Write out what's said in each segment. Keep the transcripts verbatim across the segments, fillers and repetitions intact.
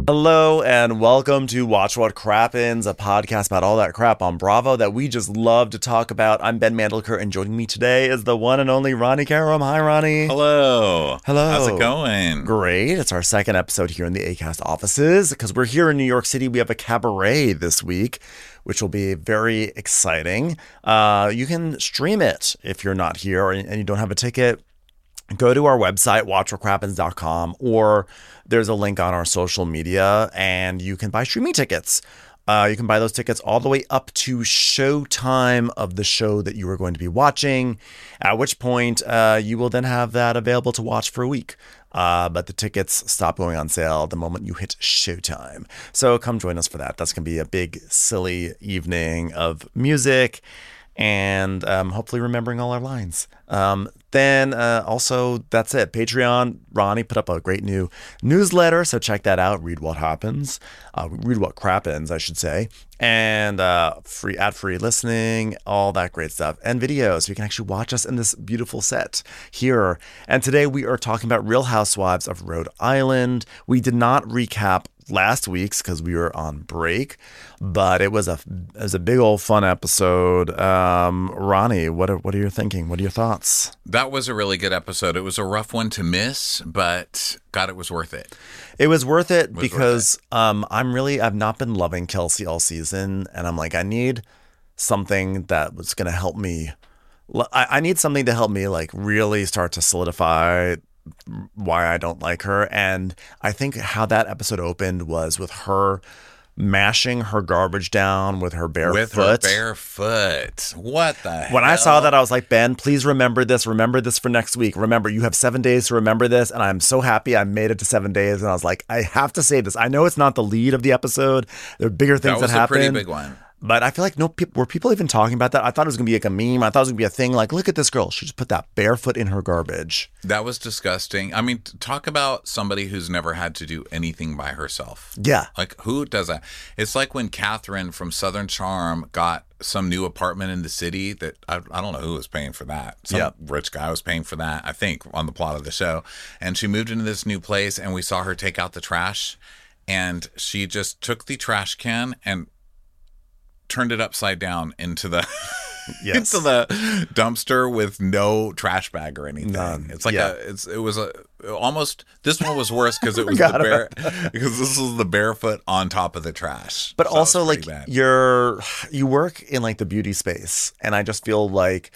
Hello and welcome to Watch What Crappens, a podcast about all that crap on Bravo that we just love to talk about. I'm Ben Mandelker, and joining me today is the one and only Ronnie Karam. Hi, Ronnie. Hello. Hello. How's it going? Great. It's our second episode here in the Acast offices because we're here in New York City. We have a cabaret this week, which will be very exciting. Uh, you can stream it if you're not here and you don't have a ticket. Go to our website, watch what crappens dot com, or there's a link on our social media, and you can buy streaming tickets. Uh, you can buy those tickets all the way up to showtime of the show that you are going to be watching, at which point uh, you will then have that available to watch for a week. Uh, but the tickets stop going on sale the moment you hit showtime. So come join us for that. That's going to be a big, silly evening of music and um, hopefully remembering all our lines. Um, then uh, also, that's it. Patreon, Ronnie put up a great new newsletter, so check that out. Read what happens. Uh, read what crappens, I should say. And uh, free ad-free listening, all that great stuff. And videos, so you can actually watch us in this beautiful set here. And today we are talking about Real Housewives of Rhode Island. We did not recap last week's because we were on break, but it was a it was a big old fun episode. Um, Ronnie, what are, what are you thinking? What are your thoughts? That was a really good episode. It was a rough one to miss, but God, it was worth it. It was worth it, it was because worth it. Um, I'm really I've not been loving Kelsey all season, and I'm like I need something that was going to help me. I, I need something to help me like really start to solidify why I don't like her. And I think how that episode opened was with her mashing her garbage down with her bare with foot. her bare foot. What the hell? When I saw that, I was like, Ben, please remember this. Remember this for next week. Remember, you have seven days to remember this. And I'm so happy I made it to seven days. And I was like, I have to say this. I know it's not the lead of the episode. There are bigger things that, that happen. That was a pretty big one. But I feel like no people were people even talking about that. I thought it was gonna be like a meme. I thought it was gonna be a thing. Like, look at this girl. She just put that barefoot in her garbage. That was disgusting. I mean, talk about somebody who's never had to do anything by herself. Yeah. Like, who does that? It's like when Catherine from Southern Charm got some new apartment in the city that I, I don't know who was paying for that. Some yep. rich guy was paying for that, I think, on the plot of the show. And she moved into this new place, and we saw her take out the trash, and she just took the trash can and turned it upside down into the yes. into the dumpster with no trash bag or anything. None. It's like yeah. a it's it was a almost this one was worse because it was the bare because this was the barefoot on top of the trash. But so also like bad. you're you work in like the beauty space, and I just feel like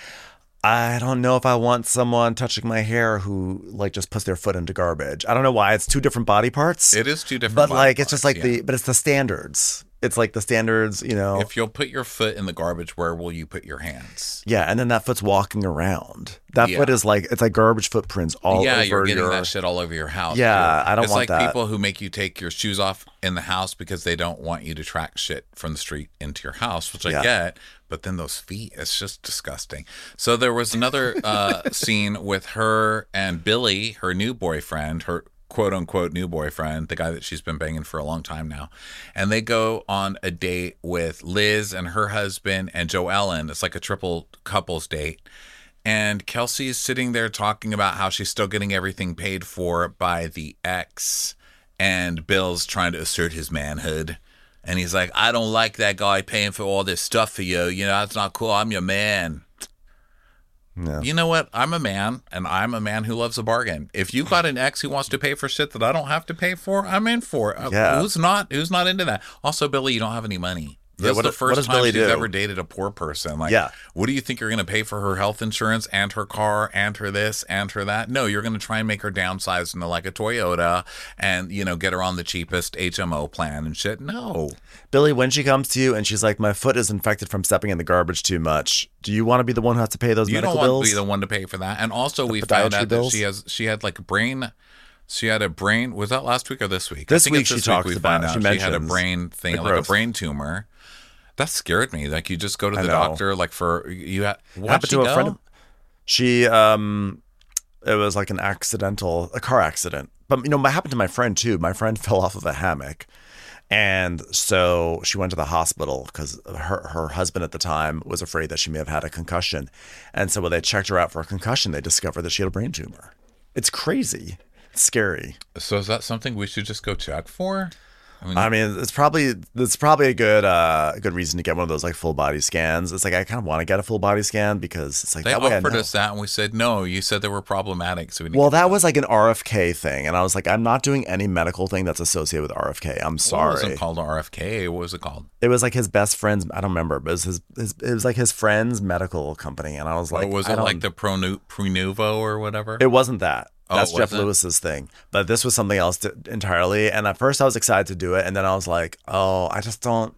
I don't know if I want someone touching my hair who like just puts their foot into garbage. I don't know why. It's two different body parts. It is two different but body like parts, it's just like yeah. the but it's the standards. It's like the standards, you know. If you'll put your foot in the garbage, where will you put your hands? Yeah, and then that foot's walking around. That yeah. foot is like, it's like garbage footprints all yeah, over you're getting your... that shit all over your house. Yeah, too. I don't it's want like that. people who make you take your shoes off in the house because they don't want you to track shit from the street into your house, which I yeah. get. But then those feet, it's just disgusting. So there was another uh, scene with her and Billy, her new boyfriend, her quote unquote new boyfriend, the guy that she's been banging for a long time now. And they go on a date with Liz and her husband and Joe Ellen. It's like a triple couples date. And Kelsey's sitting there talking about how she's still getting everything paid for by the ex. And Bill's trying to assert his manhood. And he's like, I don't like that guy paying for all this stuff for you. You know, that's not cool. I'm your man. No. You know what? I'm a man, and I'm a man who loves a bargain. If you've got an ex who wants to pay for shit that I don't have to pay for, I'm in for it. Yeah. Who's not? Who's not into that? Also, Billy, you don't have any money. This Yeah, is what- the what first does time Billy she's do? ever dated a poor person. Like, Yeah. what do you think you're going to pay for her health insurance and her car and her this and her that? No, you're going to try and make her downsize into like a Toyota and, you know, get her on the cheapest H M O plan and shit. No. Billy, when she comes to you and she's like, my foot is infected from stepping in the garbage too much, do you want to be the one who has to pay those You medical don't want bills? to be the one to pay for that. And also, The we found podiatry out bills? that she has she had like a brain. She had a brain. Was that last week or this week? This I think week it's she this talks week we about- find out she she had a mentions brain thing, the like a growth. brain tumor. That scared me. Like you just go to I the know. doctor, like for you. Ha- why'd Happened she to a go? friend of, she um it was like an accidental a car accident, but you know what happened to my friend too. My friend fell off of a hammock, and so she went to the hospital because her her husband at the time was afraid that she may have had a concussion, and so when they checked her out for a concussion, they discovered that she had a brain tumor. It's crazy. It's scary. So is that something we should just go check for? I mean, I mean, it's probably it's probably a good uh, a good reason to get one of those like full body scans. It's like I kind of want to get a full body scan because it's like they that way I offered know. us that, and we said no. You said they were problematic, so we didn't Well, get that them. was like an R F K thing, and I was like, I'm not doing any medical thing that's associated with R F K. I'm Well, it sorry. wasn't called R F K. What was it called? It was like his best friend's. I don't remember, but it was his. his it was like his friend's medical company, and I was like, or was I it don't- like the Pronu- Prenuvo or whatever? It wasn't that. Oh, That's it Jeff wasn't? Lewis's thing. But this was something else to, entirely. And at first I was excited to do it. And then I was like, oh, I just don't.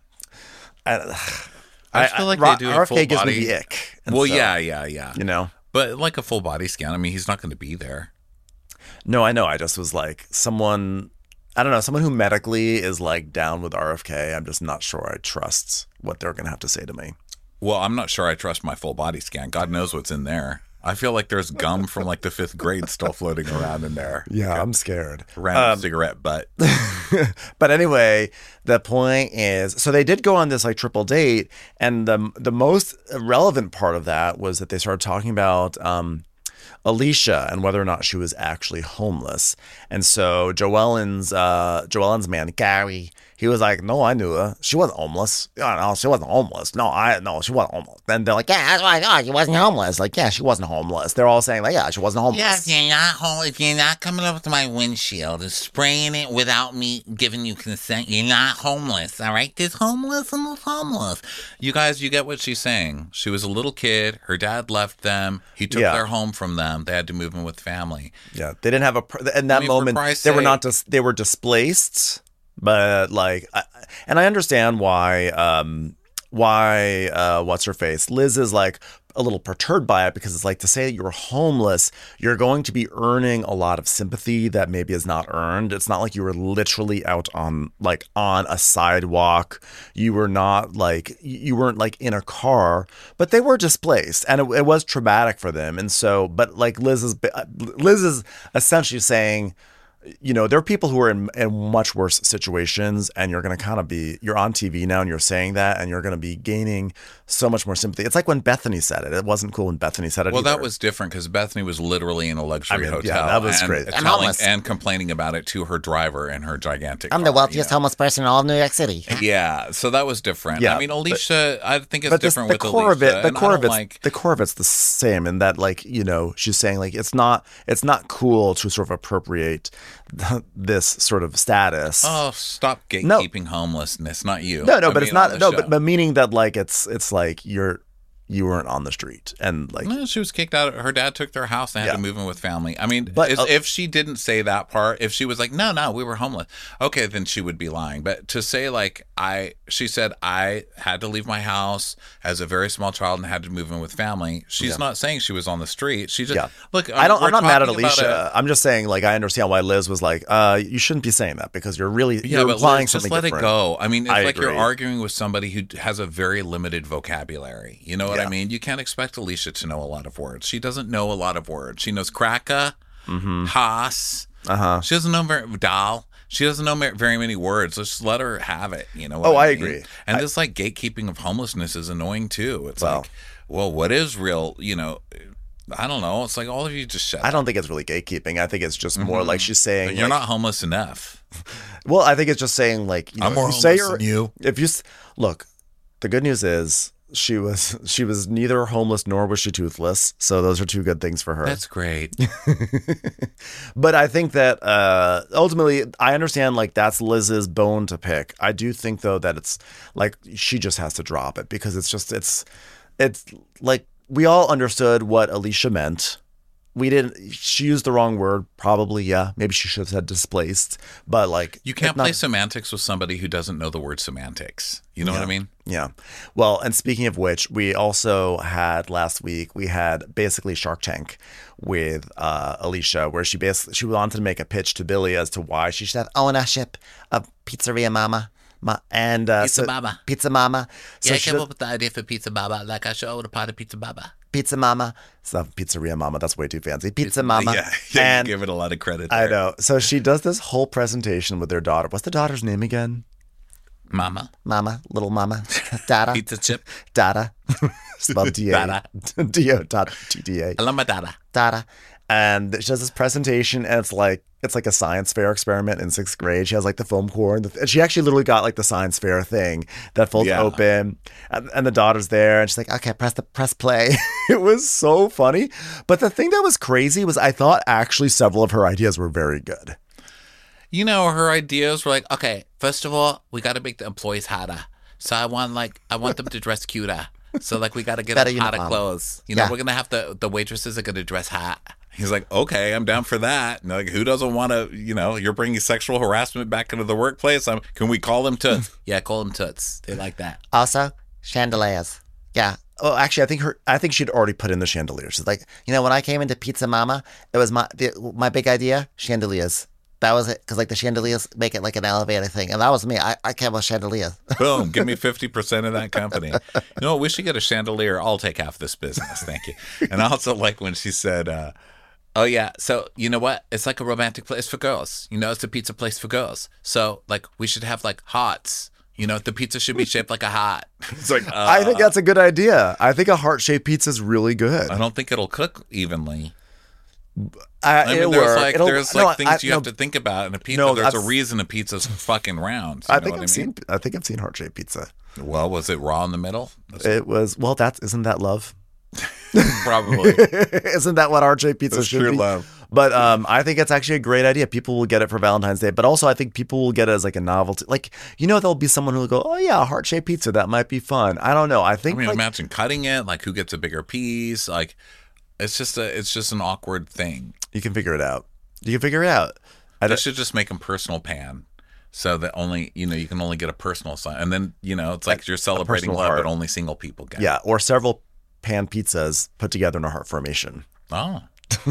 I, I feel like Ro- they do a R F K full gives body. me the ick. And Well, so, yeah, yeah, yeah. You know? But like a full body scan, I mean, he's not going to be there. No, I know. I just was like, someone, I don't know, someone who medically is like down with R F K. I'm just not sure I trust what they're going to have to say to me. Well, I'm not sure I trust my full body scan. God knows what's in there. I feel like there's gum from like the fifth grade still floating around in there. Yeah, I'm scared. Random cigarette butt. But anyway, the point is, so they did go on this like triple date, and the the most relevant part of that was that they started talking about um, Alicia and whether or not she was actually homeless. And so Joellen's uh, Joellen's man Gary, he was like, "No, I knew her. She wasn't homeless. Yeah, no, she wasn't homeless. No, I no, she wasn't homeless." Then they're like, "Yeah, that's what I thought. She wasn't homeless." Like, yeah, she wasn't homeless. They're all saying like, "Yeah, she wasn't homeless." Yeah, if you're not home, if you're not coming up to my windshield and spraying it without me giving you consent, you're not homeless. All right, there's homeless and there's homeless. You guys, you get what she's saying. She was a little kid. Her dad left them. He took Yeah. their home from them. They had to move in with family. Yeah, they didn't have a. pr- In that I mean, for moment, Christ's they were sake. not. Dis- they were displaced, but like, I, and I understand why. Um, why? Uh, what's her face? Liz is like a little perturbed by it because it's like to say that you're homeless, you're going to be earning a lot of sympathy that maybe is not earned. It's not like you were literally out on like on a sidewalk. You were not like you weren't like in a car, but they were displaced, and it, it was traumatic for them. And so, but like Liz is Liz is essentially saying, you know, there are people who are in, in much worse situations, and you're going to kind of be, you're on T V now and you're saying that, and you're going to be gaining so much more sympathy. It's like when Bethany said it. It wasn't cool when Bethany said it. Well, that either. was different because Bethany was literally in a luxury I mean, hotel. yeah, that was and crazy. I'm telling- homeless. and complaining about it to her driver in her gigantic I'm car, the wealthiest you know? homeless person in all of New York City. Yeah, so that was different. Yeah, I mean, Alicia, I think it's But this, different the with core Alicia. of it, the and I core of don't it's like, the core of it's the same in that, like, you know, she's saying like it's not it's not cool to sort of appropriate th- this sort of status. oh, stop No. gatekeeping homelessness, not you. no, no, I but it's mean, on not the no, show. but, but meaning that like it's it's like you're you weren't on the street and like No, she was kicked out. Her dad took their house and had Yeah. to move in with family. I mean, But, is- uh, if she didn't say that part, if she was like, no, no, we were homeless, okay, then she would be lying. But to say like, I, she said, I had to leave my house as a very small child and had to move in with family. She's Yeah. not saying she was on the street. She just, Yeah. look, I don't. we're I'm not mad at talking about Alicia. a- I'm just saying, like, I understand why Liz was like, "Uh, you shouldn't be saying that because you're really Yeah, you're but implying Liz, just something let different." it go. I mean, it's I like you're agree. arguing with somebody who has a very limited vocabulary. You know what Yeah. I mean? You can't expect Alicia to know a lot of words. She doesn't know a lot of words. She knows Kraka, Haas. Uh huh. She doesn't know very, Dal. She doesn't know ma- very many words. Let's just let her have it. You know what Oh, I mean? agree. And I- this like gatekeeping of homelessness is annoying too. It's Well- like, well, what is real? You know, I don't know. It's like all of you just shut. I don't think it's really gatekeeping. I think it's just more like she's saying, But you're like- not homeless enough. Well, I think it's just saying like you know, I'm more if you say homeless you're, than you. If you s- look, the good news is she was she was neither homeless nor was she toothless. So those are two good things for her. That's great. But I think that uh, ultimately, I understand like that's Liz's bone to pick. I do think though that it's like she just has to drop it because it's just it's it's like we all understood what Alicia meant. We didn't. She used the wrong word, probably. Yeah, maybe she should have said displaced. But like You can't it's not- play semantics with somebody who doesn't know the word semantics. You know what I mean? Yeah. Well, and speaking of which, we also had last week, we had basically Shark Tank with uh, Alicia, where she basically she wanted to make a pitch to Billy as to why she should have ownership of Pizzeria Mama. Ma- and uh, Pizza so- Mama. Pizza Mama. So Yeah, I she came does- up with the idea for Pizza Baba. Like I should own a part of Pizza Baba. Pizza Mama. It's not Pizzeria Mama. That's way too fancy. Pizza Mama. Yeah, yeah and you give it a lot of credit. I there. know. So she does this whole presentation with their daughter. What's the daughter's name again? Mama. Mama, little Mama, Dada, Pizza chip. Dada, spelled D A, Dada. D O dot T D A. I love my dada. Dada. And she does this presentation, and it's like it's like a science fair experiment in sixth grade. She has like the foam core, and, the, and she actually literally got like the science fair thing that folds Yeah. open, and, and the daughter's there, and she's like, "Okay, press the press play." It was so funny. But the thing that was crazy was I thought actually several of her ideas were very good. You know, her ideas were like, okay, first of all, we got to make the employees hotter. So I want like I want them to dress cuter. So like we got to get Better them hotter uniform. clothes. You know, Yeah. we're gonna have the the waitresses are gonna dress hot. He's like, okay, I'm down for that. And like, who doesn't want to? You know, you're bringing sexual harassment back into the workplace. I'm, can we call them toots? Yeah, call them toots. They like that. Also, chandeliers. Yeah. Oh, actually, I think her. I think she'd already put in the chandeliers. She's like, you know, when I came into Pizza Mama, it was my the, my big idea: chandeliers. That was it, because like the chandeliers make it like an elevator thing, and that was me. I, I came with chandeliers. Boom, give me fifty percent of that company. You know what? We should get a chandelier. I'll take half this business. Thank you. And I also like when she said, uh, oh, yeah, so you know what? It's like a romantic place for girls. You know, it's a pizza place for girls. So, like, we should have, like, hearts. You know, the pizza should be shaped like a heart. It's like I think that's a good idea. I think a heart shaped pizza is really good. I don't think it'll cook evenly. I, I mean, it'll there's work. like It'll- there's no, like things I- you no, have to think about in a pizza. No, there's a I've- reason a pizza's fucking round. You I know think what I've I mean? seen. I think I've seen heart shaped pizza. Well, was it raw in the middle? That's It was well. That's isn't that love? probably. Isn't that what heart shaped pizza That's should true be? love. But um, I think it's actually a great idea. People will get it for Valentine's Day, but also I think people will get it as like a novelty. Like you know, there'll be someone who will go, "Oh yeah, heart shaped pizza. That might be fun." I don't know. I I think mean, like, imagine cutting it. Like, who gets a bigger piece? Like, it's just a it's just an awkward thing. you can figure it out. You can figure it out. I They don't, should just make them personal pan, so that only you know you can only get a personal sign, and then you know it's like, you're celebrating personal love, heart. but only single people get. yeah, or several pan pizzas put together in a heart formation. Oh,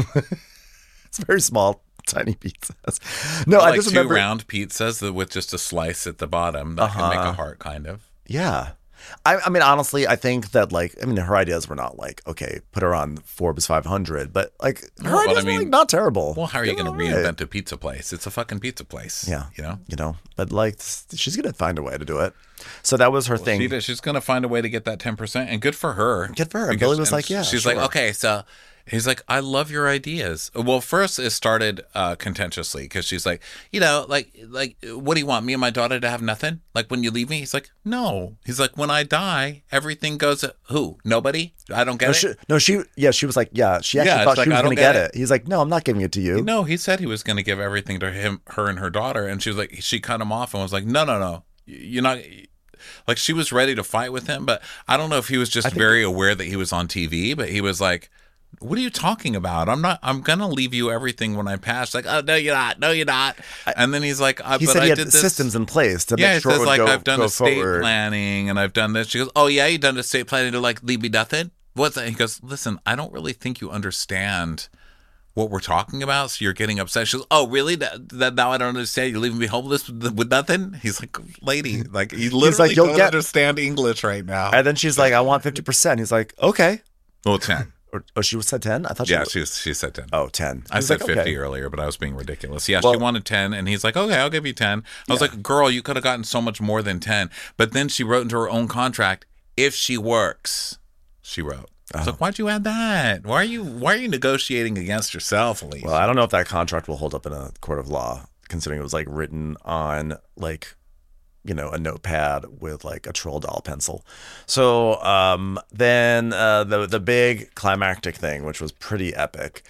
It's very small, tiny pizzas. No, I like just two remember. round pizzas that with just a slice at the bottom that can make Uh-huh. a heart, kind of. Yeah. I, I mean, honestly, I think that, like, I mean, her ideas were not like, okay, put her on Forbes five hundred, but, like, her No, but ideas I were, mean- like, not terrible. Well, how are you They going were to all right. reinvent a pizza place? It's a fucking pizza place. Yeah. you know. You know, but, like, she's going to find a way to do it. So that was her thing. She did, she's going to find a way to get that ten percent, and good for her. Good for her. And Because- Billy was and like, yeah, She's sure. like, okay, so he's like, I love your ideas. Well, first it started uh, contentiously because she's like, you know, like, like, what do you want? Me and my daughter to have nothing? Like, when you leave me? He's like, no. He's like, when I die, everything goes, who? Nobody? I don't get No it. she, no, she, yeah, she was like, yeah, she actually Yeah, thought it's like, she was I going to don't get get it. He's like, no, I'm not giving it to you. No, he said he was going to give everything to him, her, and her daughter, and she was like, she cut him off and was like, no, no, no, you're not. Like, she was ready to fight with him, but I don't know if he was just very aware that he was on T V, but he was like, what are you talking about? I'm not, I'm going to leave you everything when I pass. Like, oh, no, you're not. No, you're not. And then he's like, uh, He but said I he had did this. systems in place to Yeah, make he sure it says, would like, go, I've done go estate forward. planning and I've done this. She goes, oh, yeah, you've done estate planning to, like, leave me nothing? What's that? He goes, listen, I don't really think you understand what we're talking about, so you're getting upset. She goes, oh, really? That, that now I don't understand. You're leaving me homeless with, with nothing? He's like, lady, like, you literally like, "You'll don't get-" understand English right now. And then she's like, I want fifty percent. He's like, okay. Well, ten. Or, oh, she was said ten? I thought she Yeah, was. she, was, she said ten. Oh, ten. I He was said like, fifty okay. earlier, but I was being ridiculous. Yeah, Well- she wanted ten, and he's like, okay, I'll give you ten. I was like, girl, you could have gotten so much more than ten. But then she wrote into her own contract, if she works, she wrote. I was Oh. like, why'd you add that? Why are you why are you negotiating against yourself, Elise? Well, I don't know if that contract will hold up in a court of law, considering it was like written on like, you know, a notepad with like a troll doll pencil. So um, then uh, the the big climactic thing, which was pretty epic,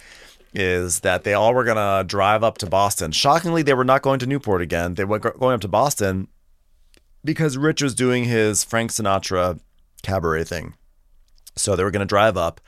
is that they all were gonna drive up to Boston. Shockingly, they were not going to Newport again. They were go- going up to Boston because Rich was doing his Frank Sinatra cabaret thing. So they were going to drive up,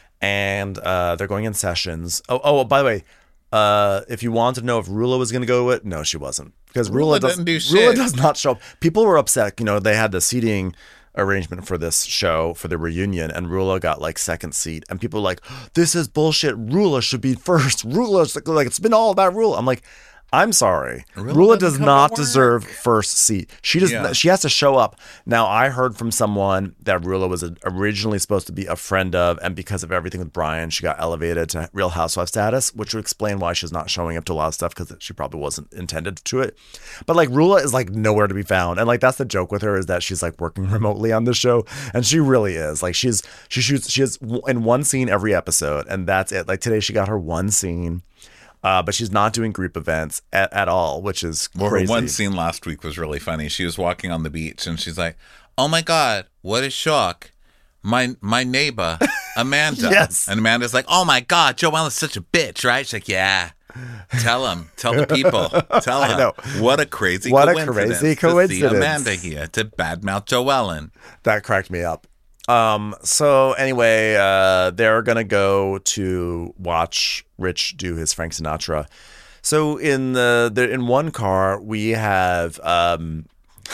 and uh, they're going in sessions. Oh, oh, by the way, uh, if you want to know if Rula was going to go to it, no, she wasn't, because Rula, Rula does, didn't do Rula shit. does not show up. People were upset. You know, they had the seating arrangement for this show for the reunion, and Rula got like second seat, and people were like, "This is bullshit. Rula should be first. Rula's like, like it's been all about Rula." I'm like, I'm sorry. Rula Rula doesn't does come not to work. deserve first seat. She does. Yeah. She has to show up. Now, I heard from someone that Rula was originally supposed to be a friend of, and because of everything with Brian, she got elevated to Real Housewife status, which would explain why she's not showing up to a lot of stuff because she probably wasn't intended to it. But like Rula is like nowhere to be found, and like that's the joke with her is that she's like working remotely on the show, and she really is. Like she's she shoots she has in one scene every episode, and that's it. Like today, she got her one scene. Uh, but she's not doing group events at, at all, which is Well, crazy. her one scene last week was really funny. She was walking on the beach and she's like, "Oh my God, what a shock. My my neighbor, Amanda." Yes. And Amanda's like, "Oh my God, Joelle is such a bitch, right?" She's like, "Yeah. Tell him. Tell the people. Tell I him." know. What a crazy What a coincidence crazy to coincidence. see Amanda here to badmouth Joellen. That cracked me up. Um, so anyway, uh, they're gonna go to watch Rich do his Frank Sinatra. So in the, the in one car we have um,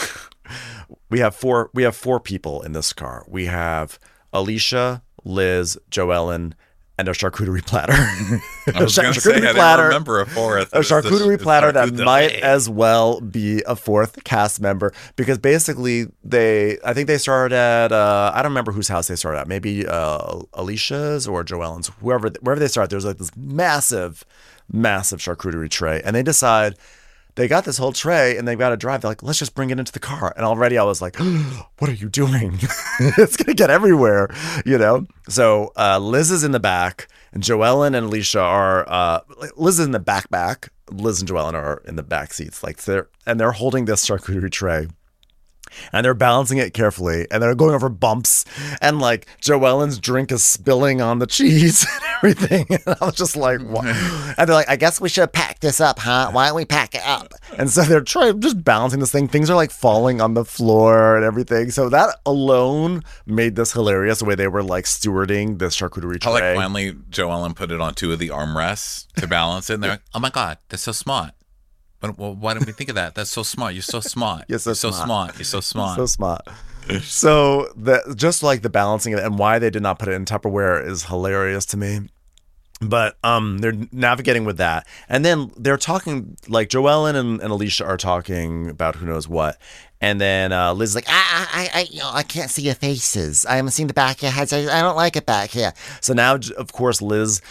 we have four we have four people in this car. We have Alicia, Liz, Joellen, and a charcuterie platter. I was going to say, I didn't remember a fourth. A charcuterie It's platter that charcuterie. might as well be a fourth cast member because basically they, I think they started at, uh, I don't remember whose house they started at. Maybe uh, Alicia's or Joellen's, whoever, wherever they start. There's like this massive, massive charcuterie tray, and they decide. They got this whole tray and they've got to drive. They're like, let's just bring it into the car. And already I was like, what are you doing? It's going to get everywhere, you know? So uh, Liz is in the back and Joellen and Alicia are, uh, Liz is in the back back. Liz and Joellen are in the back seats. Like they're, and they're holding this charcuterie tray. And they're balancing it carefully, and they're going over bumps, and like Joellen's drink is spilling on the cheese and everything. And I was just like, what? And they're like, I guess we should pack this up, huh? Why don't we pack it up? And so they're trying, just balancing this thing. Things are like falling on the floor and everything. So that alone made this hilarious, the way they were like stewarding this charcuterie I tray. like finally Joellen put it on two of the armrests to balance it, and they're like, "Oh my God, that's so smart. But well, why didn't we think of that? That's so smart. You're so smart. You're so You're so smart. smart. You're so smart." So smart. So the just like the balancing of it and why they did not put it in Tupperware is hilarious to me. But um, they're navigating with that, and then they're talking like Joellen and, and Alicia are talking about who knows what, and then uh, Liz is like, I, I, I, you know, I can't see your faces. I haven't seen the back of your heads. I, I don't like it back here. So now, of course, Liz,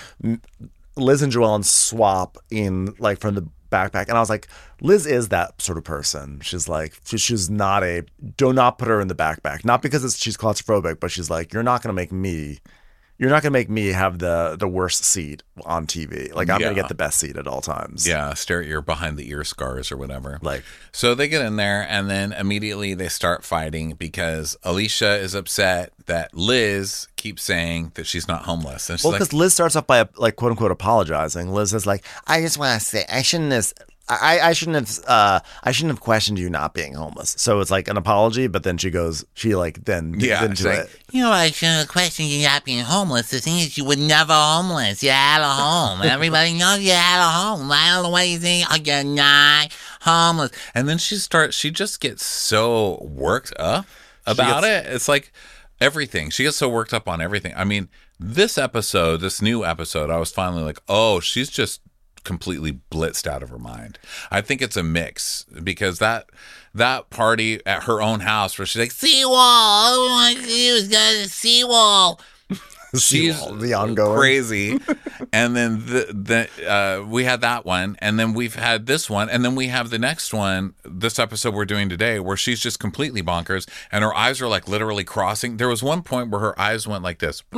Liz and Joellen swap in like from the backpack, and I was like, Liz is that sort of person. She's like, she, she's not a, do not put her in the backpack, not because it's, she's claustrophobic, but she's like, you're not gonna make me, you're not gonna make me have the the worst seat on T V. Like I'm Yeah. gonna get the best seat at all times. Yeah, stare at your behind the ear scars or whatever. Like, So they get in there, and then immediately they start fighting because Alicia is upset that Liz keeps saying that she's not homeless. And she's well, like, because Liz starts off by like quote unquote apologizing. Liz is like, I just want to say, I shouldn't have. I, I shouldn't have uh I shouldn't have questioned you not being homeless. So it's like an apology, but then she goes she like then Yeah, didn't it's do like- it. You know, I shouldn't have questioned you not being homeless. The thing is, you were never homeless. You had a home. Everybody knows you had a home. I don't know what you think. Oh, you're not homeless. and then she starts, she just gets so worked up about it. It's like everything. She gets so worked up on everything. I mean, this episode, this new episode, I was finally like, oh, she's just completely blitzed out of her mind. I think it's a mix because that that party at her own house where she's like, Seawall. All we want to do is go to the seawall. she's Seawall, the ongoing. crazy. And then the, the uh, we had that one, and then we've had this one, and then we have the next one, this episode we're doing today, where she's just completely bonkers, and her eyes are like literally crossing. There was one point where her eyes went like this.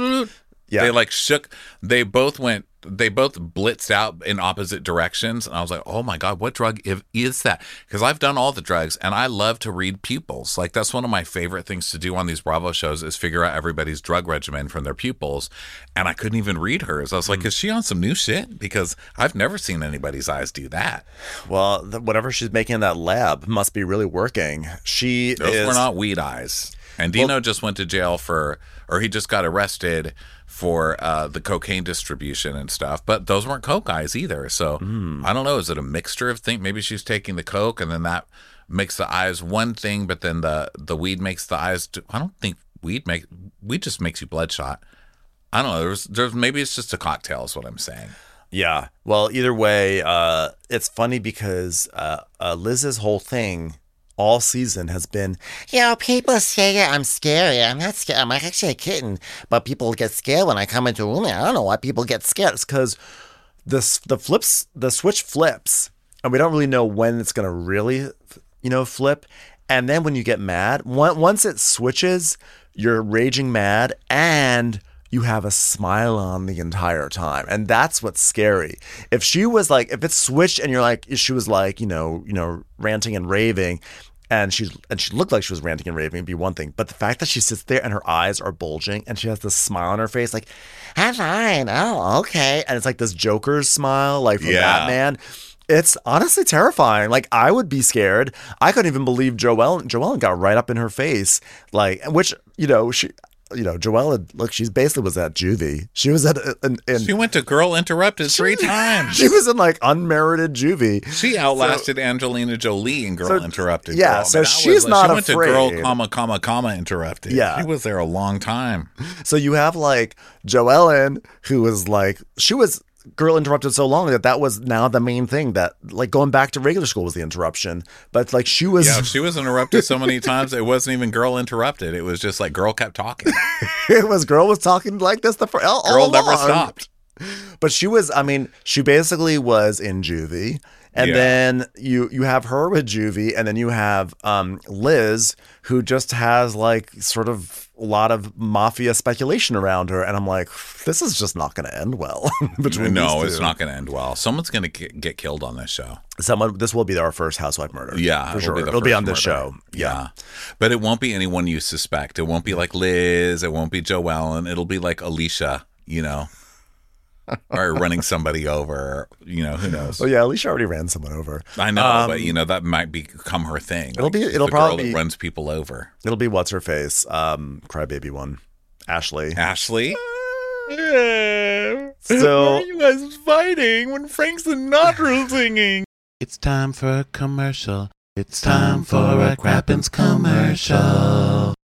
Yeah. They like shook. They both went. They both blitzed out in opposite directions, and I was like, "Oh my God, what drug if, is that?" Because I've done all the drugs, and I love to read pupils. Like that's one of my favorite things to do on these Bravo shows is figure out everybody's drug regimen from their pupils. And I couldn't even read hers. I was like, "Is she on some new shit?" Because I've never seen anybody's eyes do that. Well, the, whatever she's making in that lab must be really working. She Those is were not weed eyes. And Dino just went to jail for, or he just got arrested for uh, the cocaine distribution and stuff. But those weren't coke eyes either. So Hmm. I don't know. Is it a mixture of things? Maybe she's taking the coke and then that makes the eyes one thing, but then the, the weed makes the eyes. Do, I don't think weed make weed just makes you bloodshot. I don't know. There's there's maybe it's just a cocktail is what I'm saying. Yeah. Well, either way, uh, it's funny because uh, uh, Liz's whole thing all season has been, you know, people say that I'm scary. I'm not scared. I'm actually a kitten, but people get scared when I come into a room. I don't know why people get scared. It's because this the flips, the switch flips, and we don't really know when it's gonna really, you know, flip. And then when you get mad, once it switches, you're raging mad and you have a smile on the entire time. And that's what's scary. If she was like, if it switched and you're like, she was like, you know, you know, ranting and raving, and she's and she looked like she was ranting and raving, it'd be one thing. But the fact that she sits there and her eyes are bulging and she has this smile on her face, like, I'm fine. Oh, okay. And it's like this Joker's smile, like from Yeah. Batman. It's honestly terrifying. Like, I would be scared. I couldn't even believe Joellen. Joellen got right up in her face, like, which, you know, she, you know, Joellen, look, she's basically was at juvie. She was at, in, in She went to Girl Interrupted three times. she was in like unmerited juvie. She outlasted Angelina Jolie in Girl So- Interrupted. yeah, girl. so that she's was, not She went afraid. to Girl, comma, comma, comma, Interrupted. Yeah. She was there a long time. So you have like Joellen, who was like, she was Girl Interrupted so long that that was now the main thing, that like going back to regular school was the interruption. But like she was, Yeah, she was interrupted so many times, it wasn't even Girl Interrupted. It was just like Girl kept talking. it was Girl was talking like this the fir- all, all Girl never along. stopped. But she was, I mean, she basically was in juvie. And Yeah. then you you have her with juvie, and then you have um, Liz, who just has like sort of a lot of mafia speculation around her. And I'm like, this is just not going to end well between No, these it's two. not going to end well. Someone's going to get killed on this show. Someone, this will be our first housewife murder. Yeah, for it'll sure. be the It'll be first on this murder. show. Yeah. But it won't be anyone you suspect. It won't be like Liz. It won't be Joellen. It'll be like Alicia, you know, or running somebody over. You know, who knows? Oh yeah, Alicia already ran someone over. I know, Um, but you know that might become her thing. It'll Like, be- she's it'll the probably girl be- that runs people over. It'll be what's her face, um, crybaby one, Ashley. Ashley. So you guys fighting when Frank Sinatra's singing? It's time for a commercial. It's time for a Crappens commercial.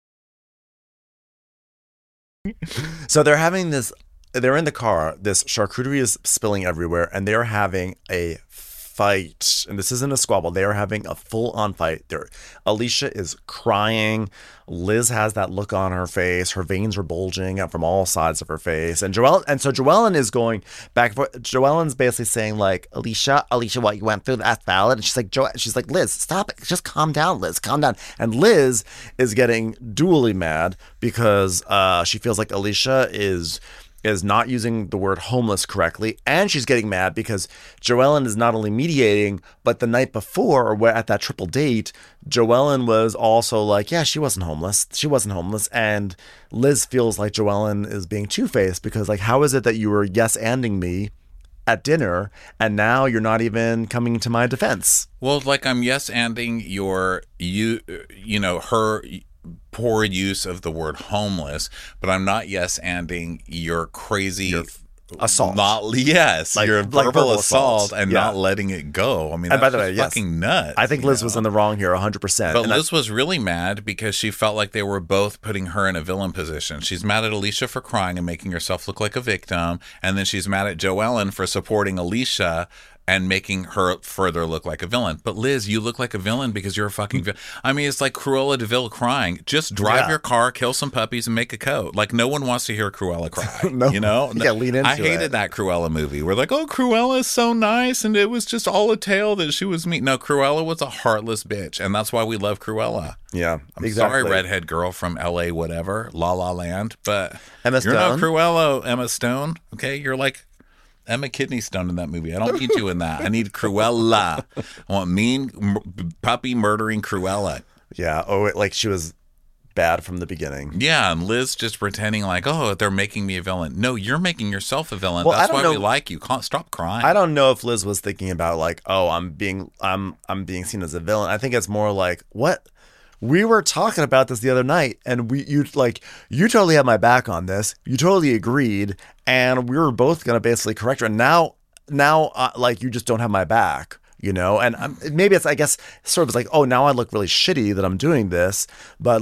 So they're having this, they're in the car, this charcuterie is spilling everywhere, and they're having a fight. And this isn't a squabble. They are having a full-on fight. They're, Alicia is crying. Liz has that look on her face. Her veins are bulging out from all sides of her face. And Joelle, and so Joellen is going back and forth. Joellen's basically saying like, Alicia, Alicia, what you went through, that's valid. And she's like, jo- she's like, Liz, stop it. Just calm down, Liz. Calm down. And Liz is getting dually mad because uh, she feels like Alicia is is not using the word homeless correctly, and she's getting mad because Joellen is not only mediating, but the night before, or at that triple date, Joellen was also like, yeah, she wasn't homeless. She wasn't homeless. And Liz feels like Joellen is being two-faced because, like, how is it that you were yes-anding me at dinner, and now you're not even coming to my defense? Well, like I'm yes-anding your you you know her poor use of the word homeless, but I'm not yes-anding your crazy Your assault. Not yes, Like- your like verbal, verbal assault, assault. and Yeah. not letting it go. I mean, And that's by the just way, yes. fucking nuts. I think you Liz know? was in the wrong here one hundred percent. But And I- Liz was really mad because she felt like they were both putting her in a villain position. She's mad at Alicia for crying and making herself look like a victim, and then she's mad at Joellen for supporting Alicia and making her further look like a villain. But Liz, you look like a villain because you're a fucking villain. I mean, it's like Cruella de Vil crying. Just drive Yeah. your car, kill some puppies, and make a coat. Like, no one wants to hear Cruella cry. No. You know? You gotta lean into I hated it. that Cruella movie. We're like, oh, Cruella is so nice, and it was just all a tale that she was mean. No, Cruella was a heartless bitch, and that's why we love Cruella. yeah, I'm exactly. sorry, redhead girl from L A, whatever, La La Land, but Emma you're no Stone. Cruella, Emma Stone. Okay, you're like Emma Kidney Stone in that movie. I don't need you in that. I need Cruella. I want mean m- puppy murdering Cruella. Yeah. Oh, it, like she was bad from the beginning. Yeah, and Liz just pretending like, oh, they're making me a villain. No, you're making yourself a villain. Well, I That's don't why we know- like you. Can't stop crying. I don't know if Liz was thinking about like, oh, I'm being, I'm, I'm being seen as a villain. I think it's more like, what? We were talking about this the other night, and we, you like, you totally had my back on this. You totally agreed, and we were both gonna basically correct her. And now, now, uh, like, you just don't have my back, you know. And um, maybe it's, I guess, sort of like, oh, now I look really shitty that I'm doing this, but like,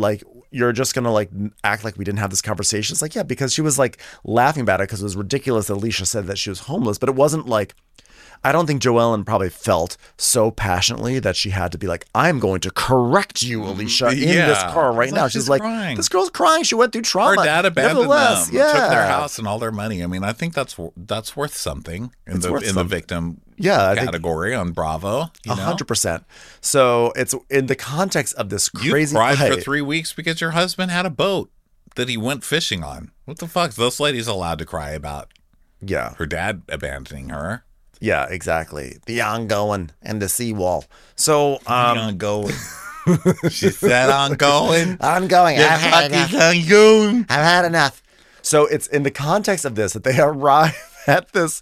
you're just gonna like act like we didn't have this conversation? It's like, yeah, because she was like laughing about it because it was ridiculous that Alicia said that she was homeless, but it wasn't like. I don't think Joellen probably felt so passionately that she had to be like, I'm going to correct you, Alicia, in Yeah. this car right It's now. like She's she's like, crying. this girl's crying. She went through trauma. Her dad abandoned them, Nevertheless, yeah. took their house and all their money. I mean, I think that's that's worth something in It's the worth in something. the victim Yeah, I think category on Bravo. You A know, hundred percent. So it's in the context of this you crazy cried for fight. three weeks because your husband had a boat that he went fishing on. What the fuck? Those ladies allowed to cry about Yeah, her dad abandoning her. yeah, exactly. The ongoing and the seawall. So, um, ongoing. She said ongoing. ongoing. I've had enough. ongoing. I've had enough. So it's in the context of this that they arrive at this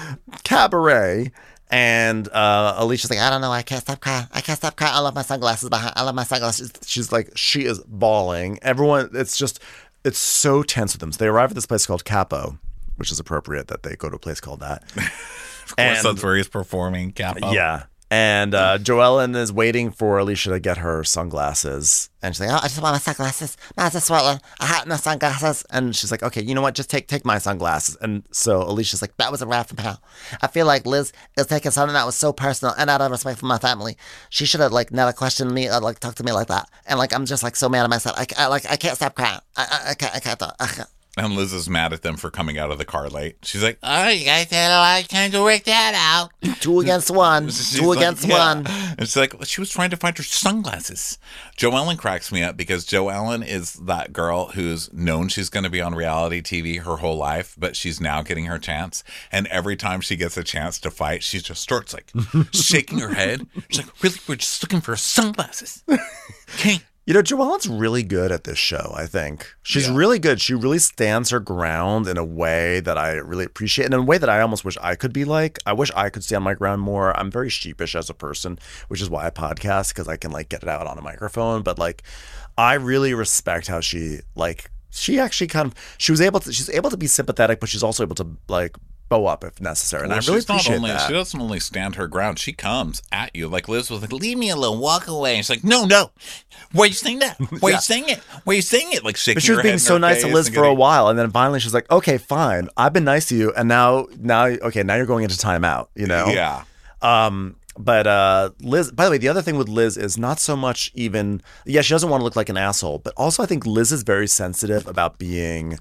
cabaret, and uh, Alicia's like, I don't know, I can't stop crying. I can't stop crying. I love my sunglasses behind. I love my sunglasses. She's like, she is bawling. Everyone, it's just, it's so tense with them. So they arrive at this place called Capo, which is appropriate that they go to a place called that. Of course, that's where he's performing. Capo. Yeah. And uh, Joellen is waiting for Alicia to get her sunglasses. And she's like, oh, I just want my sunglasses. Not this one. I have no sunglasses. And she's like, okay, you know what? Just take take my sunglasses. And so Alicia's like, that was a rat from hell. I feel like Liz is taking something that was so personal and out of respect for my family. She should have like never questioned me or like talked to me like that. And like, I'm just like so mad at myself. I, I like, I can't stop crying. I, I, I can't, I can't, I can't. And Liz is mad at them for coming out of the car late. She's like, Oh, you guys had a lot of time to work that out. Two against one. She's Two like, against yeah. one. And it's like, she was trying to find her sunglasses. Joellen cracks me up because Joellen is that girl who's known she's going to be on reality T V her whole life, but she's now getting her chance. And every time she gets a chance to fight, she just starts like shaking her head. She's like, really? We're just looking for sunglasses. Okay. You know, Joellen's really good at this show, I think. She's Yeah. really good. She really stands her ground in a way that I really appreciate, and in a way that I almost wish I could be like. I wish I could stand my ground more. I'm very sheepish as a person, which is why I podcast, because I can like get it out on a microphone. But like, I really respect how she like she actually kind of she was able to she's able to be sympathetic, but she's also able to like bow up if necessary. And Well, I really she's not appreciate only, that. She doesn't only stand her ground, she comes at you. Like Liz was like, leave me alone, walk away. And she's like, no, no. Why are you saying that? Why are Yeah. you saying it? Why are you saying it? Like shaking But she was her being head in so her nice to face Liz and for a getting- while, and then finally she's like, "Okay, fine. I've been nice to you, and now, now, okay, now you're going into timeout." You know? Yeah. Um, but uh, Liz. By the way, the other thing with Liz is not so much even. Yeah, she doesn't want to look like an asshole, but also I think Liz is very sensitive about being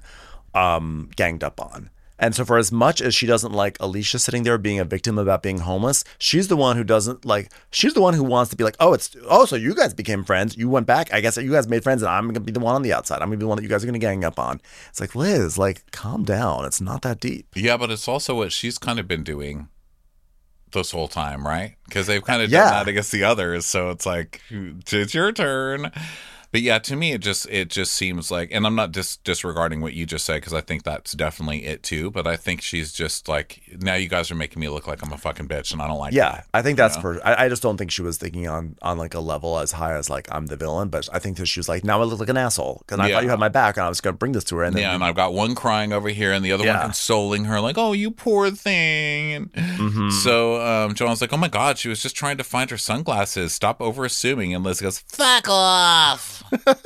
um, ganged up on. And so, for as much as she doesn't like Alicia sitting there being a victim about being homeless, she's the one who doesn't like. She's the one who wants to be like, oh, it's oh, so you guys became friends. You went back. I guess you guys made friends, and I'm gonna be the one on the outside. I'm gonna be the one that you guys are gonna gang up on. It's like, Liz, like, calm down. It's not that deep. Yeah, but it's also what she's kind of been doing this whole time, right? Because they've kind of Yeah. done that against the others. So it's like, it's your turn. But yeah, to me, it just it just seems like, and I'm not dis- disregarding what you just said because I think that's definitely it too. But I think she's just like, now you guys are making me look like I'm a fucking bitch, and I don't like Yeah, that. I think that's know? for. I, I just don't think she was thinking on on like a level as high as like I'm the villain. But I think that she was like, now I look like an asshole because I Yeah. thought you had my back, and I was gonna bring this to her. And then Yeah, and I've got one crying over here and the other Yeah. one consoling her, like, oh, you poor thing. And Mm-hmm. so um, Joan's like, oh my God, she was just trying to find her sunglasses. Stop over assuming. And Liz goes, Fuck off.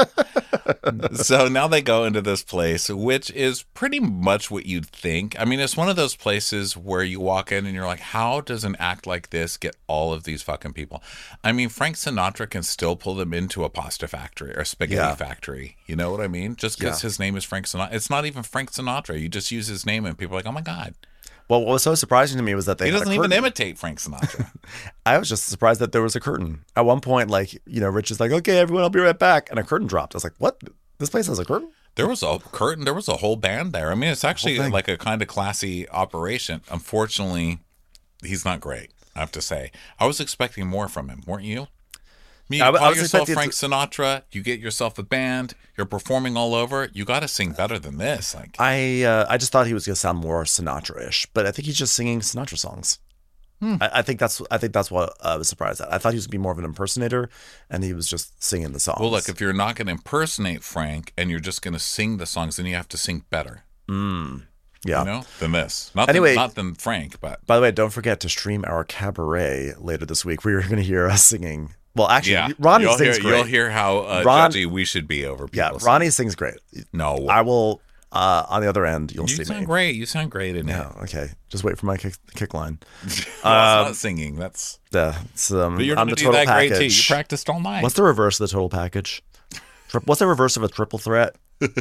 so now they go into this place, which is pretty much what you'd think. I mean, it's one of those places where you walk in and you're like, how does an act like this get all of these fucking people? I mean, Frank Sinatra can still pull them into a pasta factory or spaghetti Yeah. factory. You know what I mean? Just because Yeah. his name is Frank Sinatra. It's not even Frank Sinatra. You just use his name and people are like, oh my God. well, what was so surprising to me was that they He had a doesn't even curtain. imitate Frank Sinatra. I was just surprised that there was a curtain at one point. Like, you know, Rich is like, okay, everyone, I'll be right back, and a curtain dropped. I was like, what? This place has a curtain? There was a curtain. There was a whole band there. I mean, it's actually thing. like a kind of classy operation. Unfortunately, he's not great, I have to say. I was expecting more from him, weren't you? I mean, you I- I call was yourself expecting Frank Sinatra. You get yourself a band. You're performing all over. You got to sing better than this. Like, I uh, I just thought he was gonna sound more Sinatra-ish, but I think he's just singing Sinatra songs. I, I think that's I think that's what I was surprised at. I thought he was gonna be more of an impersonator, and he was just singing the songs. well, look, if you're not going to impersonate Frank and you're just going to sing the songs, then you have to sing better. yeah. You know, than this. Not Anyway- than, not than Frank, but By the way, don't forget to stream our cabaret later this week. We're going to hear us singing Well, actually, Yeah, Ronnie you'll sings hear, great. You'll hear how uh, Ron- judgy we should be over yeah, people. Ronnie sings great. No, I will. Uh, on the other end, you'll you see sound me. great. You sound great in Yeah. Okay. Just wait for my kick, kick line. it. That's Um, not singing. That's. Yeah. It's, um, But you're I'm going the to do total that great package. too. You practiced all night. What's the reverse of the total package? Tri- What's the reverse of a triple threat?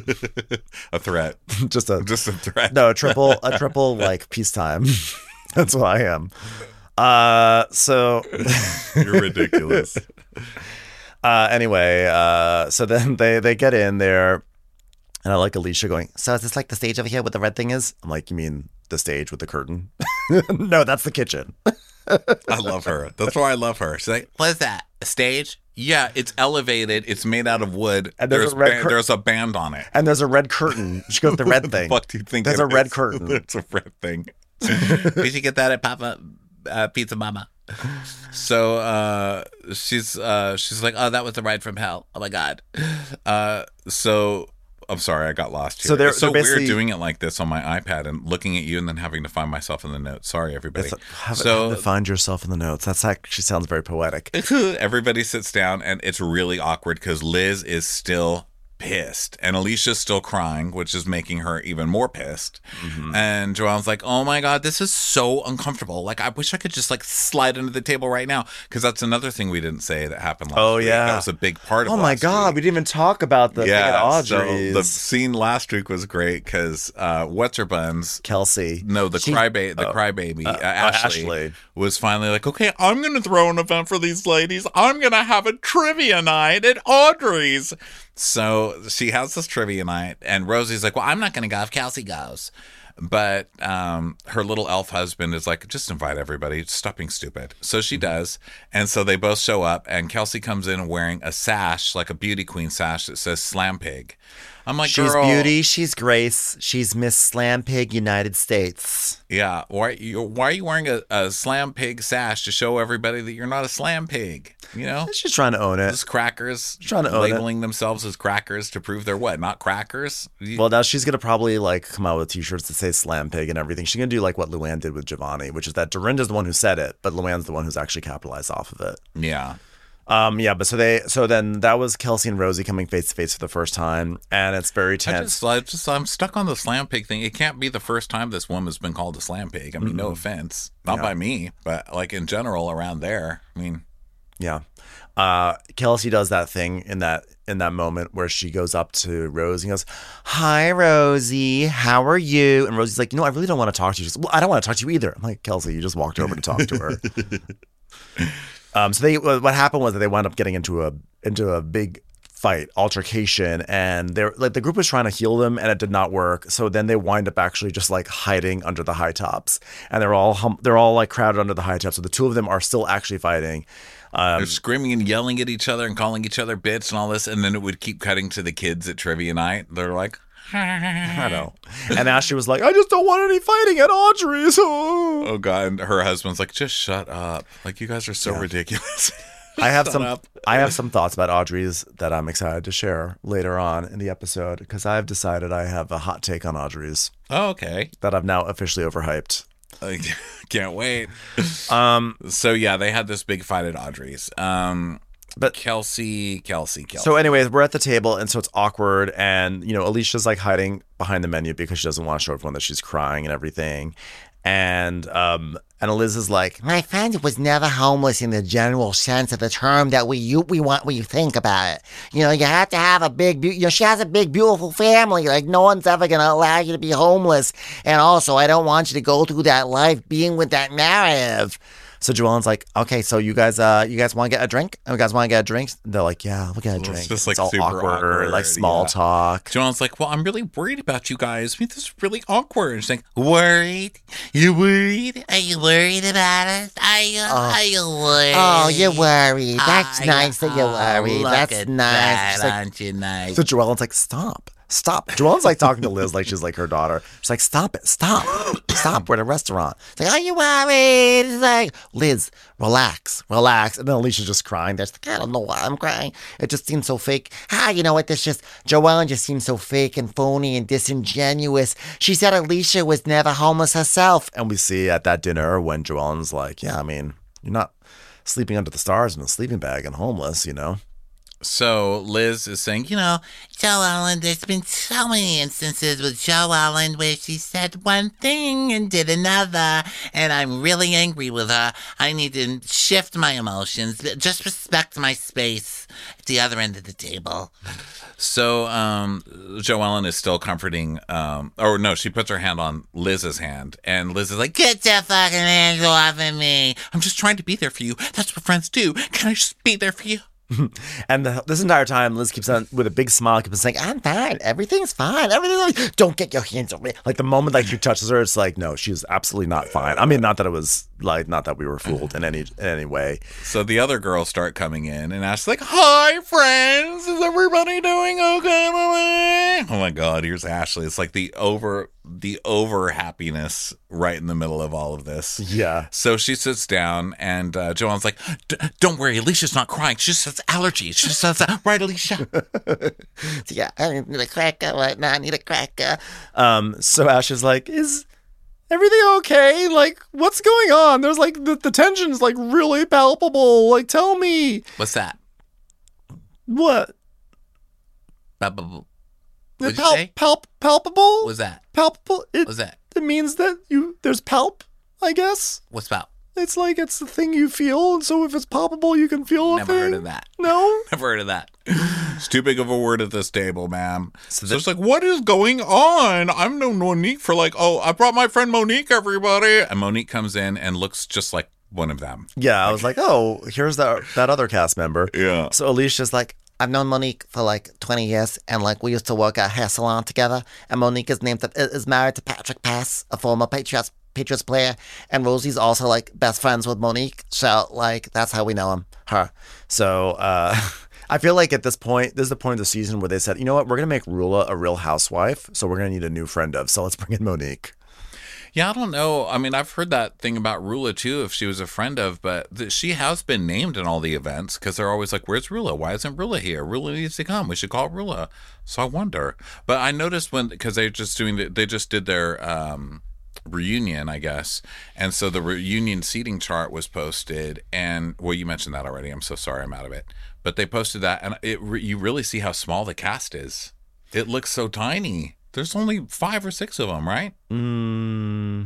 a threat? Just a Just a threat. no, a triple, a triple like peacetime. That's what I am. Uh, so You're ridiculous. uh, anyway, uh, so then they they get in there, and I like Alicia going. So is this like the stage over here where the red thing is? I'm like, you mean the stage with the curtain? No, that's the kitchen. I love her. That's why I love her. She's like, What is that? A stage? yeah, it's elevated. It's made out of wood. And there's there's a red ba- cur- there's a band on it. And there's a red curtain. She goes the red thing. What do you think? There's it a red is? curtain. There's a red thing. We should get that at Papa uh, Pizza Mama. So uh, she's uh, she's like, oh, that was the ride from hell. Oh my god. Uh, so I'm sorry, I got lost here. So they're- it's so they're weird basically- doing it like this on my iPad and looking at you and then having to find myself in the notes. Sorry, everybody. It's- have, so have to find yourself in the notes. That's actually sounds very poetic. everybody sits down and it's really awkward because Liz is still pissed and Alicia's still crying, which is making her even more pissed. Mm-hmm. And Joelle's like, oh my god, this is so uncomfortable. Like, I wish I could just like slide under the table right now, because that's another thing we didn't say that happened last Oh, week. yeah. That was a big part of Oh my last god, week. we didn't even talk about the thing at Yeah, so Audrey's. the scene last week was great because uh, what's her buns? Kelsey. No, the She- crybaby, the oh, crybaby, uh, uh, Ashley, Ashley. was finally like, okay, I'm gonna throw an event for these ladies. I'm gonna have a trivia night at Audrey's. So she has this trivia night, and Rosie's like, well, I'm not gonna go if Kelsey goes. But um, her little elf husband is like, just invite everybody. Stop being stupid. So she does. And so they both show up, and Kelsey comes in wearing a sash, like a beauty queen sash that says Slam Pig. I'm like, She's girl. beauty, she's grace, she's Miss Slam Pig United States. Yeah. Why, you, why are you wearing a, a Slam Pig sash to show everybody that you're not a Slam Pig? You know? She's trying to own it. Those crackers trying to own it. labeling themselves as crackers to prove they're what? Not crackers? You- Well, now she's gonna probably like come out with t-shirts that say Slam Pig and everything. She's gonna do like what Luann did with Giovanni, which is that Dorinda's the one who said it, but Luann's the one who's actually capitalized off of it. yeah. Um, yeah, but so they, so then that was Kelsey and Rosie coming face to face for the first time, and it's very I tense. just, I just, I'm stuck on the Slam Pig thing. It can't be the first time this woman's been called a Slam Pig. I mean, no offense. Not Yeah. by me, but like in general around there. I mean, Yeah. Uh, Kelsey does that thing in that in that moment where she goes up to Rosie and goes, "Hi, Rosie, how are you?" And Rosie's like, "You know, I really don't want to talk to you." She's, "Well, I don't want to talk to you either." I'm like, "Kelsey, you just walked over to talk to her." um, so they what happened was that they wound up getting into a into a big fight altercation, and they're like the group was trying to heal them and it did not work. So then they wind up actually just like hiding under the high tops, and they're all hum- they're all like crowded under the high tops. So the two of them are still actually fighting. they're screaming and yelling at each other and calling each other bitch and all this. And then it would keep cutting to the kids at trivia night. They're like, I know. And Ashley was like, I just don't want any fighting at Audrey's. Oh. oh God. And her husband's like, just shut up. Like, you guys are so ridiculous. I have Shut some up. I have some thoughts about Audrey's that I'm excited to share later on in the episode, because I've decided I have a hot take on Audrey's Oh, okay. that I've now officially overhyped. I can't wait. Um. So yeah, they had this big fight at Audrey's. Um. But Kelsey, Kelsey, Kelsey. so anyways, we're at the table, and so it's awkward, and you know, Alicia's like hiding behind the menu because she doesn't want to show everyone that she's crying and everything. And um and Liz is like, My friend was never homeless in the general sense of the term that we you, we want we think about it. You know, you have to have a big, beau- you know, she has a big, beautiful family. Like, no one's ever going to allow you to be homeless. And also, I don't want you to go through that life being with that narrative. so Joellen's like, okay, so you guys uh you guys want to get a drink? You guys want to get a drink? They're like, yeah, we'll get a Well, it's drink. just, like, all super awkward, like small yeah. talk. Joan's like, well, I'm really worried about you guys. I mean, this is really awkward. And she's like, Worried? You worried? Are you worried about us? Are you? Are you worried? Oh, you're worried. That's Are nice you- that you're oh, worried. look That's at nice. that, She's like, aren't you nice? So Joellen's like, stop. Stop. Joellen's like talking to Liz like she's like her daughter. She's like, stop it. Stop. Stop. We're at a restaurant. It's like, are you worried? It's like, Liz, relax. Relax. And then Alicia's just crying. There's like, I don't know why I'm crying. It just seems so fake. ah, you know what? This just, Joellen just seems so fake and phony and disingenuous. She said Alicia was never homeless herself. And we see at that dinner when Joellen's like, yeah, I mean, you're not sleeping under the stars in a sleeping bag and homeless, you know? So Liz is saying, you know, Joe Ellen, there's been so many instances with Joe Ellen where she said one thing and did another, and I'm really angry with her. I need to shift my emotions. Just respect my space at the other end of the table. so um, Joellen is still comforting, um, or no, she puts her hand on Liz's hand, and Liz is like, Get your fucking hands off of me. I'm just trying to be there for you. That's what friends do. Can I just be there for you? And the, this entire time, Liz keeps on, with a big smile, keeps saying, I'm fine. Everything's fine. Everything's Don't get your hands on me. Like, the moment like she touches her, it's like, no, she's absolutely not fine. I mean, not that it was, like, not that we were fooled in any in any way. So the other girls start coming in, and Ash's like, hi, friends. Is everybody doing okay? Oh, my God. Here's Ashley. It's like the over... the over happiness right in the middle of all of this. Yeah. So she sits down, and uh, Joanne's like, don't worry, Alicia's not crying. She just has allergies. She just has, right, Alicia? Yeah, I need a cracker right now. I need a cracker. Um, so Ash is like, is everything okay? Like, what's going on? There's like, the, the tension's like really palpable. Like, tell me. What's that? What? What'd you Pal- say? palp- palpable? What's that? Palpable? It, What's that? it means that you, there's palp, I guess. What's about? It's like it's the thing you feel, and so if it's palpable, you can feel a Never thing. heard of that. No? Never heard of that. It's too big of a word at this table, ma'am. So, so it's like, what is going on? I'm no Monique for like, oh, I brought my friend Monique, everybody. And Monique comes in and looks just like one of them. Yeah, I was like, oh, here's that that other cast member. Yeah. So Alicia's like, I've known Monique for like twenty years, and like we used to work at a hair salon together. And Monique is named is married to Patrick Pass, a former Patriots Patriots player, and Rosie's also like best friends with Monique. So like that's how we know him. Her. so uh, I feel like at this point, this is the point of the season where they said, you know what, we're gonna make Rula a real housewife, so we're gonna need a new friend of. So let's bring in Monique. Yeah, I don't know. I mean, I've heard that thing about Rula, too, if she was a friend of, but th- she has been named in all the events because they're always like, where's Rula? Why isn't Rula here? Rula needs to come. We should call Rula. So I wonder. But I noticed when, because they're just doing, the, they just did their um, reunion, I guess. And so the reunion seating chart was posted. And, well, you mentioned that already. I'm so sorry I'm out of it. But they posted that, and it re- you really see how small the cast is. It looks so tiny. There's only five or six of them, right? Mm,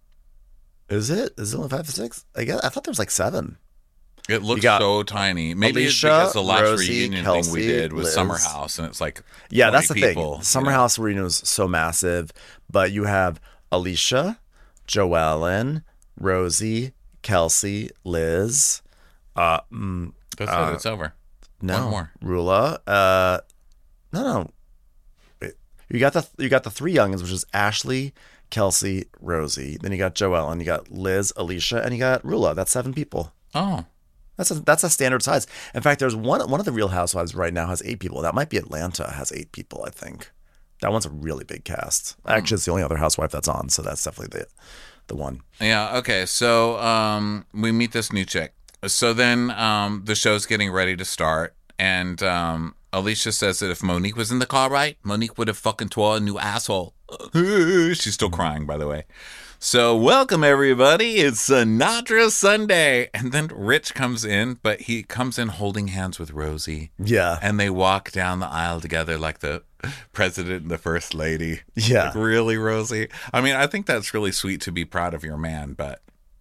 is it? Is it only five or six? I guess I thought there was like seven. It looks got so tiny. Maybe Alicia, it's because the last Rosie, reunion Kelsey, thing we did was Liz. Summer House, and it's like Yeah, that's the twenty thing. people, The Summer you know? House reunion was so massive, but you have Alicia, Joellen, Rosie, Kelsey, Liz. Uh, mm, That's uh, it. It's over. no, One more. Rula. Uh, no, no. Wait. You got the you got the three youngins, which is Ashley, Kelsey, Rosie. Then you got Joellen, you got Liz, Alicia, and you got Rula. That's seven people. Oh, That's a that's a standard size. In fact, there's one one of the Real Housewives right now has eight people. That might be Atlanta has eight people, I think. That one's a really big cast. Actually, it's the only other housewife that's on, so that's definitely the the one. yeah. Okay. So um, we meet this new chick. So then um, the show's getting ready to start, and um, Alicia says that if Monique was in the car, right, Monique would have fucking tore a new asshole. She's still crying, by the way. So welcome everybody. It's Sinatra Sunday, and then Rich comes in, but he comes in holding hands with Rosie. Yeah. And they walk down the aisle together like the president and the first lady. Yeah. Like, really, Rosie? I mean, I think that's really sweet to be proud of your man, but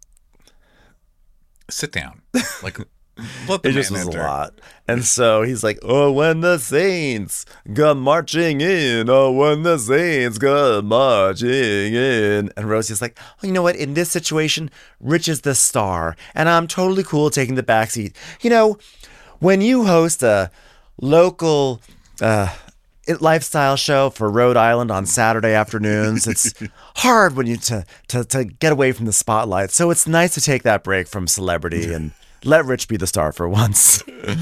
sit down. Like, let the It just man was enter. a lot. And so he's like, oh, when the Saints come marching in, oh, when the Saints come marching in. And Rosie's like, oh, you know what? In this situation, Rich is the star, and I'm totally cool taking the backseat. You know, when you host a local uh, it- lifestyle show for Rhode Island on Saturday afternoons, it's hard when you to, to, to get away from the spotlight. So it's nice to take that break from celebrity and let Rich be the star for once.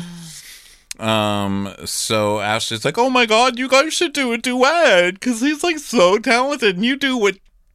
Um, so Ashley's like, oh my God, you guys should do a duet because he's like so talented and you do what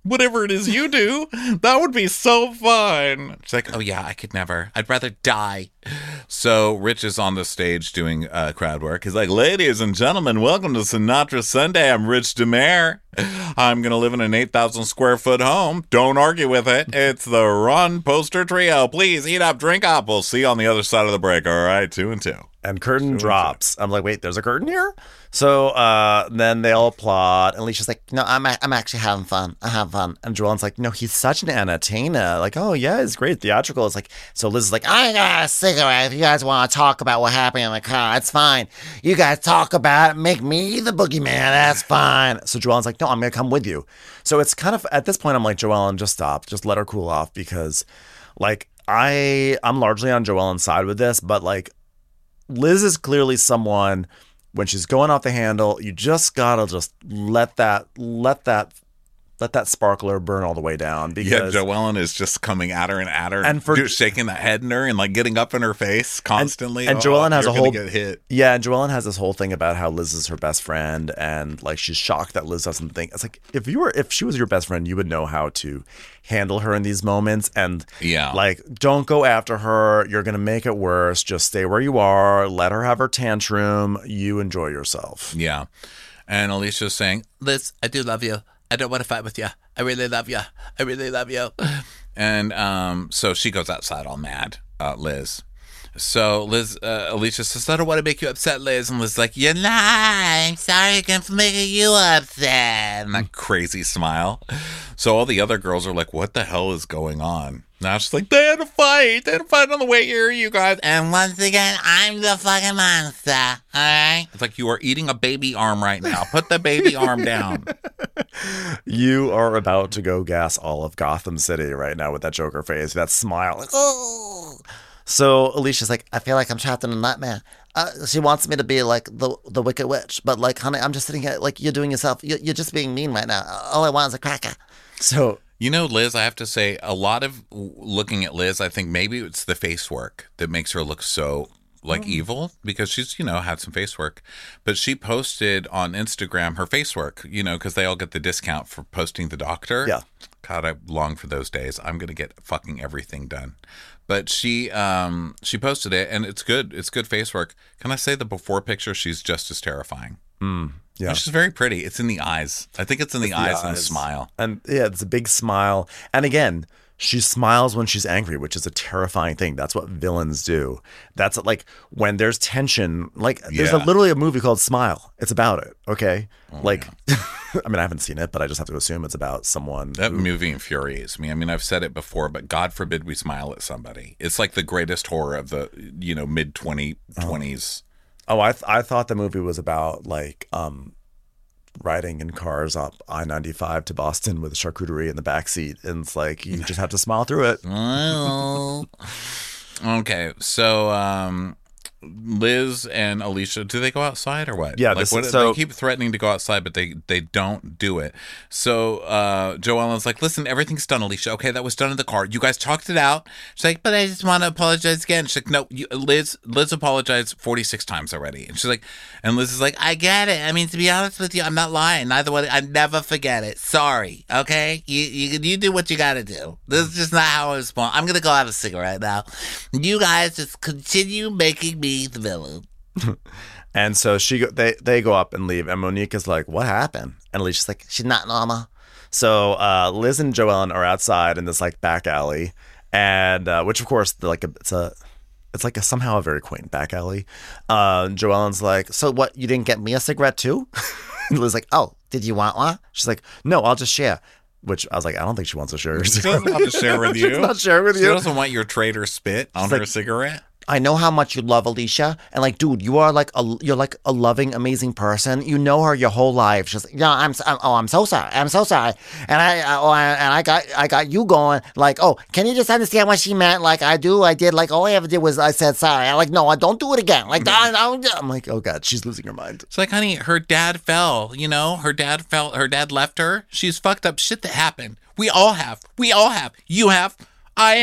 whatever it is you do. That would be so fun. She's like, oh yeah, I could never. I'd rather die. So Rich is on the stage doing uh, crowd work. He's like, ladies and gentlemen, welcome to Sinatra Sunday. I'm Rich DeMare. I'm going to live in an eight thousand square foot home. Don't argue with it. It's the Run Poster Trio. Please eat up, drink up. We'll see you on the other side of the break. All right, two and two. And curtain drops. I'm like, wait, there's a curtain here? So uh, then they all applaud. And Alicia's like, No, I'm I'm actually having fun. I'm having fun. and Joellen's like, no, he's such an entertainer. Like, oh, yeah, it's great. Theatrical. It's like, so Liz is like, I got a cigarette. If you guys want to talk about what happened in the car, it's fine. You guys talk about it. Make me the boogeyman. That's fine. so Joellen's like, no, I'm going to come with you. So it's kind of, at this point, I'm like, Joellen, just stop. Just let her cool off because, like, I, I'm largely on Joellen's side with this, but, like, Liz is clearly someone, when she's going off the handle, you just gotta just let that let that let that sparkler burn all the way down. Because Yeah, Joellen is just coming at her and at her, And for- dude, shaking that head in her and like getting up in her face constantly. and Oh, Joellen has you're a gonna whole- get hit. yeah, and Joellen has this whole thing about how Liz is her best friend, and like she's shocked that Liz doesn't think. It's like if you were if she was your best friend, you would know how to handle her in these moments, and Yeah. like don't go after her. You're gonna make it worse. Just stay where you are. Let her have her tantrum. You enjoy yourself. Yeah. And Alicia's saying, Liz, I do love you. I don't want to fight with you. I really love you. I really love you. and um, so she goes outside all mad, uh, Liz. So Liz, uh, Alicia says, I don't want to make you upset, Liz. And Liz's like, you're not. I'm sorry again for making you upset. And that crazy smile. So all the other girls are like, what the hell is going on? Now she's like, they had a fight. They had a fight on the way here, you guys. And And once again, I'm the fucking monster. All right? it's like, you are eating a baby arm right now. Put the baby arm down. You are about to go gas all of Gotham City right now with that Joker face, that smile. Like, oh. so Alicia's like, I feel like I'm trapped in a nightmare. Uh, she wants me to be like the the Wicked Witch, but like, honey, I'm just sitting here like you're doing yourself. You're, you're just being mean right now. All I want is a cracker. so You know, Liz, I have to say, a lot of looking at Liz, I think maybe it's the face work that makes her look so like evil, because she's, you know, had some face work. But she posted on Instagram her face work, you know, because they all get the discount for posting the doctor. Yeah. God, I long for those days. I'm going to get fucking everything done. But she um she posted it, and it's good. It's good face work. Can I say the before picture? She's just as terrifying. yeah. She's very pretty. It's in the eyes. I think it's in the eyes and the smile. And yeah, it's a big smile. And again, she smiles when she's angry, which is a terrifying thing. That's what villains do. That's like when there's tension. Like there's a, Yeah. literally a movie called Smile. It's about it. Okay. like, I mean, I haven't seen it, but I just have to assume it's about someone. That who- movie infuriates me. I mean, I've said it before, but God forbid we smile at somebody. It's like the greatest horror of the, you know, mid twenty twenties. Oh, I th- I thought the movie was about like um, riding in cars up I ninety-five to Boston with a charcuterie in the back seat, and it's like you just have to smile through it. Well, Okay, so um, Liz and Alicia, do they go outside or what? Yeah, like this- what, so- they keep threatening to go outside, but they they don't do it. So uh, Joellen's like, "Listen, everything's done, Alicia. Okay, that was done in the car. You guys talked it out." She's like, but I just want to apologize again. She's like, no, you, Liz. Liz apologized forty-six times already, and she's like, and Liz is like, I get it. I mean, to be honest with you, I'm not lying. Neither one. I never forget it. Sorry. Okay. You you you do what you got to do. This is just not how I was born. I'm gonna go have a cigarette now. You guys just continue making me the villain. And so she go, they they go up and leave, and Monique is like, "What happened?" And Alicia's like, She's not normal. So uh, Liz and Joellen are outside in this like back alley, and uh, which of course they're like a, it's a it's like a somehow a very quaint back alley. Uh, Joellen's like, So what? You didn't get me a cigarette too? and Liz's like, Oh, did you want one? she's like, no, I'll just share. Which I was like, I don't think she wants to share. she doesn't want to share with you. She's not sharing with She you. doesn't want your traitor spit on She's her like- cigarette. I know how much you love Alicia, and like, dude, you are like a you're like a loving, amazing person. You know her your whole life. She's like, yeah, I'm, s- I'm oh, I'm so sorry, I'm so sorry, and I, I oh, I- and I got I got you going like, oh, can you just understand what she meant? Like, I do, I did, like, all I ever did was I said sorry. I'm like, no, I don't do it again. Like, I, I, I'm like, oh god, she's losing her mind. It's like, honey, her dad fell. You know, her dad fell. Her dad left her. She's fucked up shit that happened. We all have. We all have. You have. I have.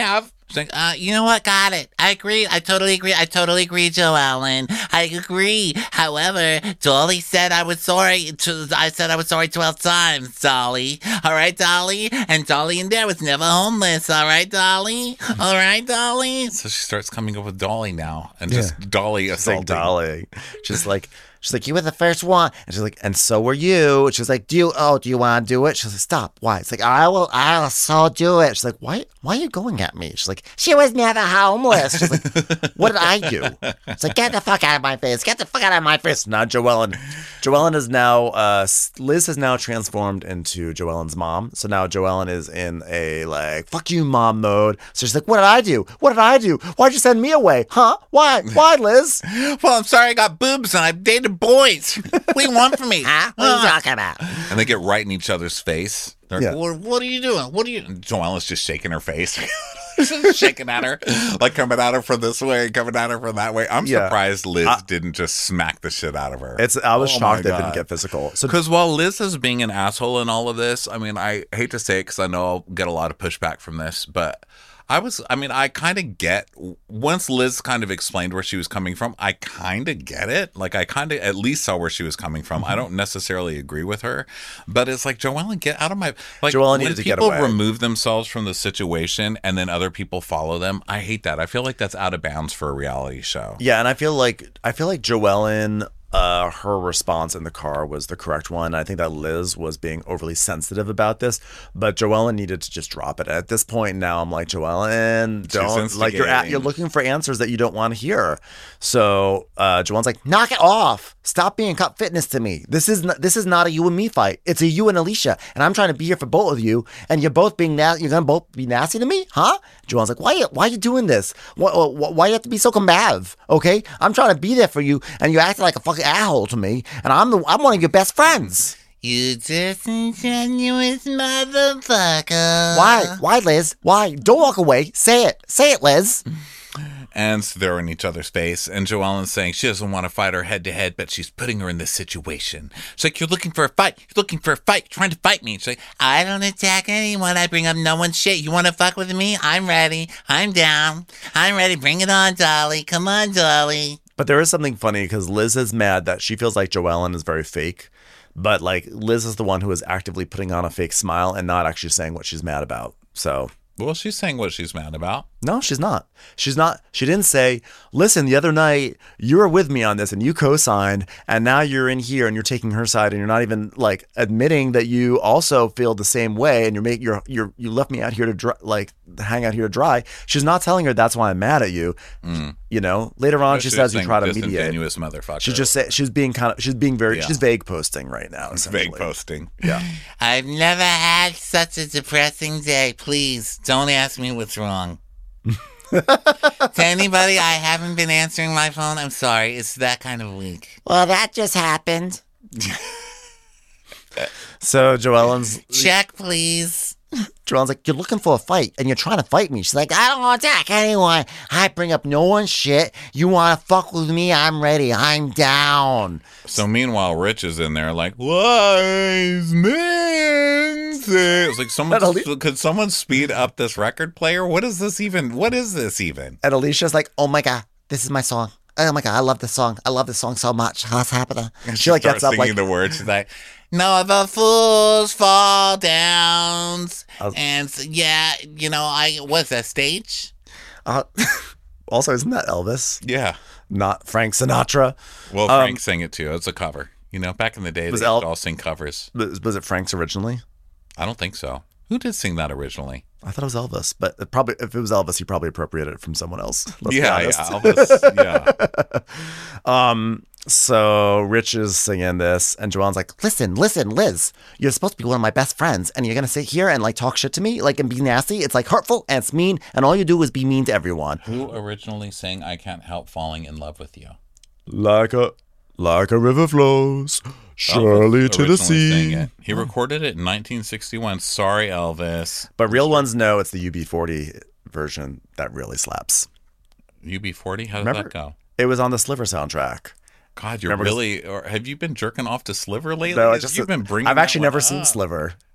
She's like, uh, you know what? Got it. I agree. I totally agree. I totally agree, Joe Allen. I agree. However, Dolly said I was sorry. To, I said I was sorry twelve times, Dolly. All right, Dolly? And Dolly in there was never homeless. All right, Dolly? All right, Dolly? So she starts coming up with Dolly now, and just Dolly She's like, assaulting. Dolly. She's like, she's like, you were the first one. And she's like, and so were you. She's like, do you, oh, do you want to do it? She's like, stop. Why? It's like, I will, I'll so do it. She's like, why, why are you going at me? She's like, she was never homeless. She's like, what did I do? It's like, get the fuck out of my face. Get the fuck out of my face. Not Joellen. Joellen is now, uh, Liz has now transformed into Joellen's mom. So now Joellen is in a like, fuck you mom mode. So she's like, what did I do? What did I do? Why'd you send me away? Huh? Why? Why, Liz? Well, I'm sorry I got boobs and I dated boys. What do you want from me? Huh? What are you talking about? And they get right in each other's face. They're Yeah. like, what, what are you doing? What are you doing? Joellen's just shaking her face. Just shaking at her. Like coming at her from this way, coming at her from that way. I'm Yeah. surprised Liz I- didn't just smack the shit out of her. It's. I was Oh my shocked they God. didn't get physical. So Because while Liz is being an asshole in all of this, I mean, I hate to say it because I know I'll get a lot of pushback from this, but I was, I mean, I kind of get, once Liz kind of explained where she was coming from, I kind of get it. Like, I kind of at least saw where she was coming from. I don't necessarily agree with her, but it's like, Joellen, get out of my, like, Joellen when needed to get people away. remove themselves from the situation and then other people follow them, I hate that. I feel like that's out of bounds for a reality show. yeah, and I feel like I feel like Joellen, uh, her response in the car was the correct one. I think that Liz was being overly sensitive about this, but Joellen needed to just drop it. At this point now, I'm like, Joellen, don't like you're at, instigating. you're looking for answers that you don't want to hear. So uh, Joellen's like, knock it off. Stop being cup fitness to me. This is not, this is not a you and me fight. It's a you and Alicia, and I'm trying to be here for both of you. And you're both being na- you're gonna both be nasty to me, huh? Joellen's like, why you, why are you doing this? Why, why, why you have to be so combative? Okay, I'm trying to be there for you, and you're acting like a fucking asshole to me, and I'm the I'm one of your best friends. You disingenuous motherfucker. Why? Why, Liz? Why? Don't walk away. Say it. Say it, Liz. And so they're in each other's face. And Joellen's saying she doesn't want to fight her head to head, but she's putting her in this situation. She's like, you're looking for a fight. You're looking for a fight. You're trying to fight me. She's like, I don't attack anyone. I bring up no one's shit. You want to fuck with me? I'm ready. I'm down. I'm ready. Bring it on, Dolly. Come on, Dolly. But there is something funny because Liz is mad that she feels like Joellen is very fake. But like Liz is the one who is actively putting on a fake smile and not actually saying what she's mad about. So well, she's saying what she's mad about. no, she's not. She's not. She didn't say, listen, the other night you were with me on this and you co-signed and now you're in here and you're taking her side and you're not even like admitting that you also feel the same way and you're making you're you're you left me out here to dry, like hang out here to dry. She's not telling her that's why I'm mad at you. Mm. You know, later on she She's says you saying try to mediate. disingenuous motherfucker. She just say she's being kind of she's being very Yeah. she's vague posting right now. It's essentially. vague posting. Yeah. I've never had such a depressing day. Please don't ask me what's wrong. To anybody, I haven't been answering my phone. I'm sorry. It's that kind of week. Well, that just happened. So Joellen's Check, please. Joellen's like, you're looking for a fight and you're trying to fight me. She's like, I don't want to attack anyone. I bring up no one's shit. You want to fuck with me? I'm ready. I'm down. So meanwhile, Rich is in there like, wise men say. It's like, someone, could someone speed up this record player? What is this even? What is this even? and Alicia's like, Oh my God, this is my song. Oh my God, I love this song. I love this song so much. What's happening? And she like starts gets up singing like the words. She's like, No, the fools fall down. I was- And so, yeah, you know, I was that stage. uh, also, isn't that Elvis? yeah. Not Frank Sinatra. Well, Um, Frank sang it too. It's a cover. You know, back in the day, they Was used El- to all sing covers. Was, was it Frank's originally? I don't think so. Who did sing that originally? I thought it was Elvis, but it probably if it was Elvis, he probably appropriated it from someone else. Let's yeah, be yeah, honest. Elvis. Yeah. Um, so Rich is singing this, and Joellen's like, Listen, listen, Liz. You're supposed to be one of my best friends, and you're gonna sit here and like talk shit to me, like and be nasty. It's like hurtful and it's mean, and all you do is be mean to everyone. Who originally sang "I Can't Help Falling in Love with You"? like a like a river flows surely Elvis to the originally sea. sang it. He recorded it in nineteen sixty-one. Sorry, Elvis. But real ones know it's the U B forty version that really slaps. U B forty. How did Remember- that go? It was on the Sliver soundtrack. God, you're Remember- really. Or have you been jerking off to Sliver lately? No, I just You've been bringing. I've that actually one never up. seen Sliver.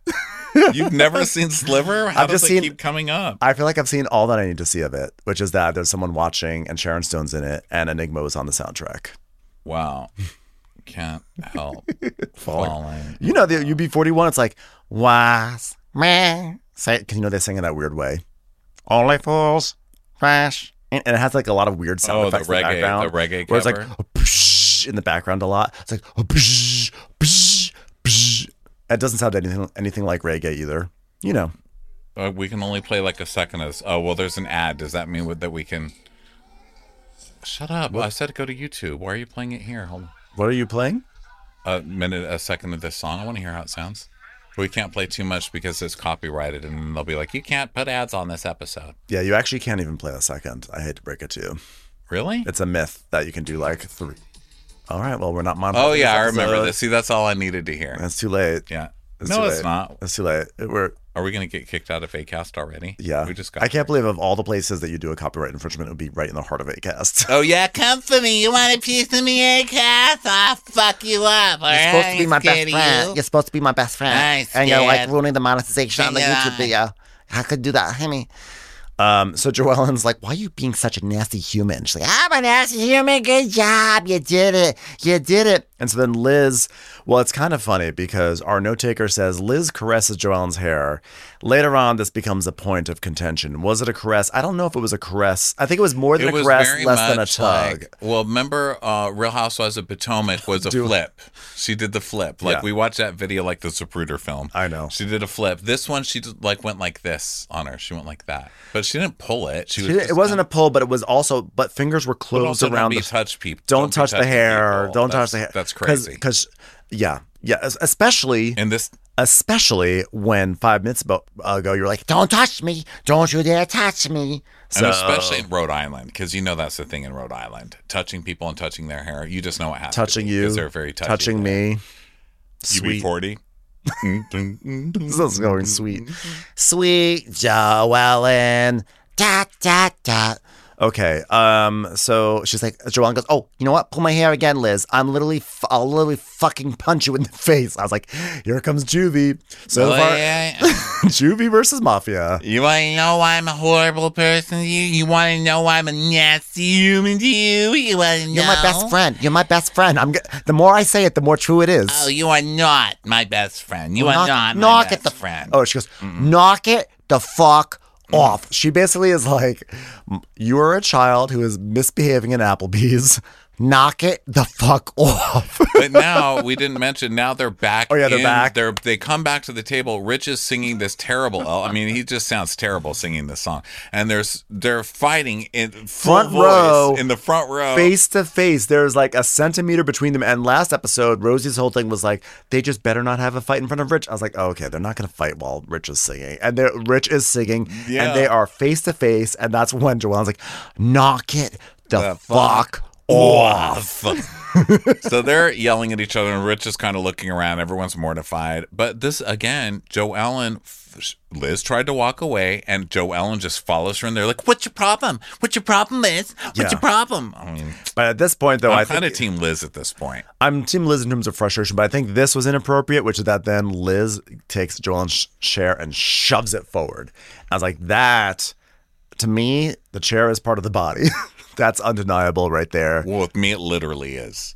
You've never seen Sliver? How I've does just it seen- keep coming up? I feel like I've seen all that I need to see of it, which is that there's someone watching and Sharon Stone's in it and Enigma was on the soundtrack. Wow. Can't help Falling. falling. You know, the U B forty-one, it's like, was Man, say, can you know they sing in that weird way? Only fools, crash. And, and it has like a lot of weird sound Oh, the effects in the reggae, background. the reggae where it's like cover. a psh in the background a lot. It's like a psh, psh, psh. It doesn't sound anything anything like reggae either. You know. Uh, we can only play like a second of. Oh well, there's an ad. Does that mean that we can? Shut up! I said go to YouTube. Why are you playing it here? Hold on. What are you playing? A minute, a second of this song. I want to hear how it sounds. We can't play too much because it's copyrighted, and they'll be like, "You can't put ads on this episode." Yeah, you actually can't even play a second. I hate to break it to you. Really? It's a myth that you can do like three. All right, well, we're not monetizing Oh yeah, I this remember episode. this. See, that's all I needed to hear. It's too late. Yeah. It's no, too it's late. not. It's too late. It- we're Are we going to get kicked out of Acast already? yeah. We just got. I can't believe of all the places that you do a copyright infringement, it would be right in the heart of Acast. Oh, yeah, come for me. You want a piece of me, Acast? I'll fuck you up. you're supposed to be my best friend. You're supposed to be my best friend. I'm And you're like scared. ruining the monetization on the Yeah. YouTube video. How could do that, Hemi? Um, so Joellen's like, why are you being such a nasty human? She's like, I'm a nasty human. Good job. You did it. You did it. and so then Liz, well, it's kind of funny because our note taker says Liz caresses Joellen's hair. Later on, this becomes a point of contention. Was it a caress? I don't know if it was a caress. I think it was more than It a was caress, very less than a much tug. like. Well, remember, uh, Real Housewives of Potomac was a Do- flip. She did the flip. Like Yeah. we watched that video, like the Zapruder film. I know. She did a flip. This one, she just, like went like this on her. She went like that, but she didn't pull it. She She was. didn't- just it wasn't kinda- a pull, but it was also, but fingers were But closed also around don't be the touch people. Don't be touch the touching hair. people. Don't touch That's- the hair. That's crazy. Because, yeah, yeah, es- especially, And this, especially when five minutes ago, ago you were like, Don't touch me. Don't you dare touch me. and So- especially in Rhode Island, because you know that's the thing in Rhode Island, touching people and touching their hair. You just know what happens. touching you, They're very touchy touching there. me. U B Sweet. forty. This is going sweet. Sweet Joellen. Dot, dot, dot. Okay. Um. So she's like, Joellen goes, "Oh, you know what? Pull my hair again, Liz. I'm literally, f- I'll literally fucking punch you in the face." I was like, "Here comes Juvie." So Oh, far, yeah. Juvie versus Mafia. You want to know why I'm a horrible person to you? You want to know why I'm a nasty human to you? You want to know? You're my best friend. You're my best friend. I'm. G- the more I say it, the more true it is. Oh, you are not my best friend. You are Knock- not my knock best it the- friend. Oh, she goes, Knock it the fuck off. She basically is like, you are a child who is misbehaving in Applebee's. Knock it the fuck off. But now we didn't mention. Now they're back. Oh, yeah, they're in- back. They're they come back to the table. Rich is singing this terrible. el- I mean, he just sounds terrible singing this song. And there's they're fighting in full Front voice row, in the front row. Face to face. There's like a centimeter between them. And last episode, Rosie's whole thing was like, they just better not have a fight in front of Rich. I was like, oh, okay, they're not going to fight while Rich is singing. And they're- Rich is singing, Yeah. and they are face to face. And that's when Joellen's like, knock it the, The fuck, fuck off. So they're yelling at each other, and Rich is kind of looking around. Everyone's mortified. But this again, Joellen, Liz tried to walk away, and Joellen just follows her, and they're like, What's your problem? What's your problem, Liz? What's Yeah. your problem? I mean, But at this point, though, I I'm think kind of Team Liz at this point. I'm Team Liz in terms of frustration, but I think this was inappropriate, which is that then Liz takes Joellen's chair and shoves it forward. I was like, that, to me, the chair is part of the body. That's undeniable right there. Well, with me, it literally is.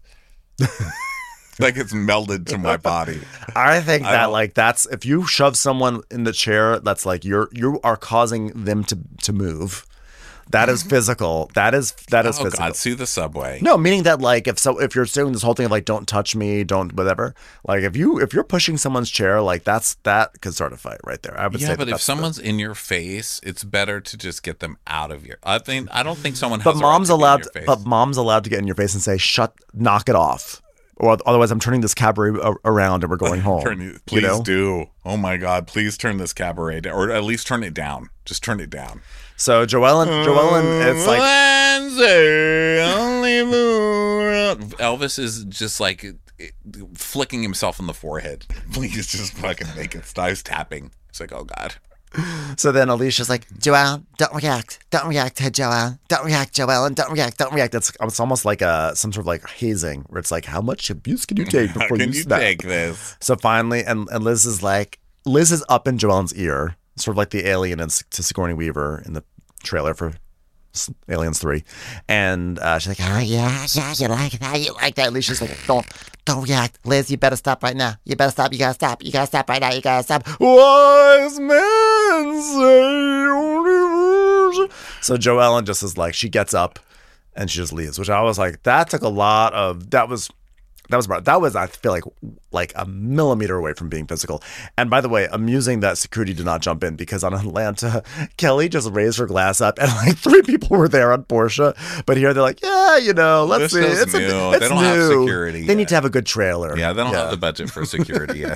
Like it's melded to my body. I think I that don't- like that's if you shove someone in the chair, that's like you're you are causing them to to move. That is physical. That is that is Oh physical. God, sue the subway. No, meaning that like if so if you're doing this whole thing of like don't touch me, don't whatever. Like if you if you're pushing someone's chair, like that's that could start a fight right there. I would say Yeah, that but if that's the- someone's in your face, it's better to just get them out of your. I think I don't think someone. but has a right mom's to be in allowed your face. but mom's allowed to get in your face and say shut knock it off. Or otherwise I'm turning this cabaret a- around and we're going home. Turn it, please you know? do. Oh my God, please turn this cabaret down, or at least turn it down. Just turn it down. So Joellen Joellen it's like Wednesday, only moon. Elvis is just like flicking himself on the forehead. Please just fucking make it stop. He's tapping. It's like, oh God. so then Alicia's like Joelle, don't react. Don't react to Joelle. Don't react, Joelle, and don't react. Don't react. It's, it's almost like a some sort of like hazing where it's like how much abuse can you take How before can you you snap? take this? So finally, and, and Liz is like, Liz is up in Joellen's ear, sort of like the alien in, to Sigourney Weaver in the trailer for Aliens three. And uh, she's like, Oh, yeah, yeah, you like that, you like that. Alicia's like, don't, don't react. Liz, you better stop right now. You better stop, you gotta stop, you gotta stop right now, you gotta stop. wise men say only words. So Joellen just is like, she gets up and she just leaves, which I was like, that took a lot of, that was, that was, that was, I feel like, like a millimeter away from being physical. And by the way, amusing that security did not jump in, because on Atlanta, Kelly just raised her glass up and like three people were there on Portia. But here they're like, yeah, you know, let's This see. is It's, new. a, it's They don't new. have security They yet. need to have a good trailer. Yeah, they don't Yeah. have the budget for security yet.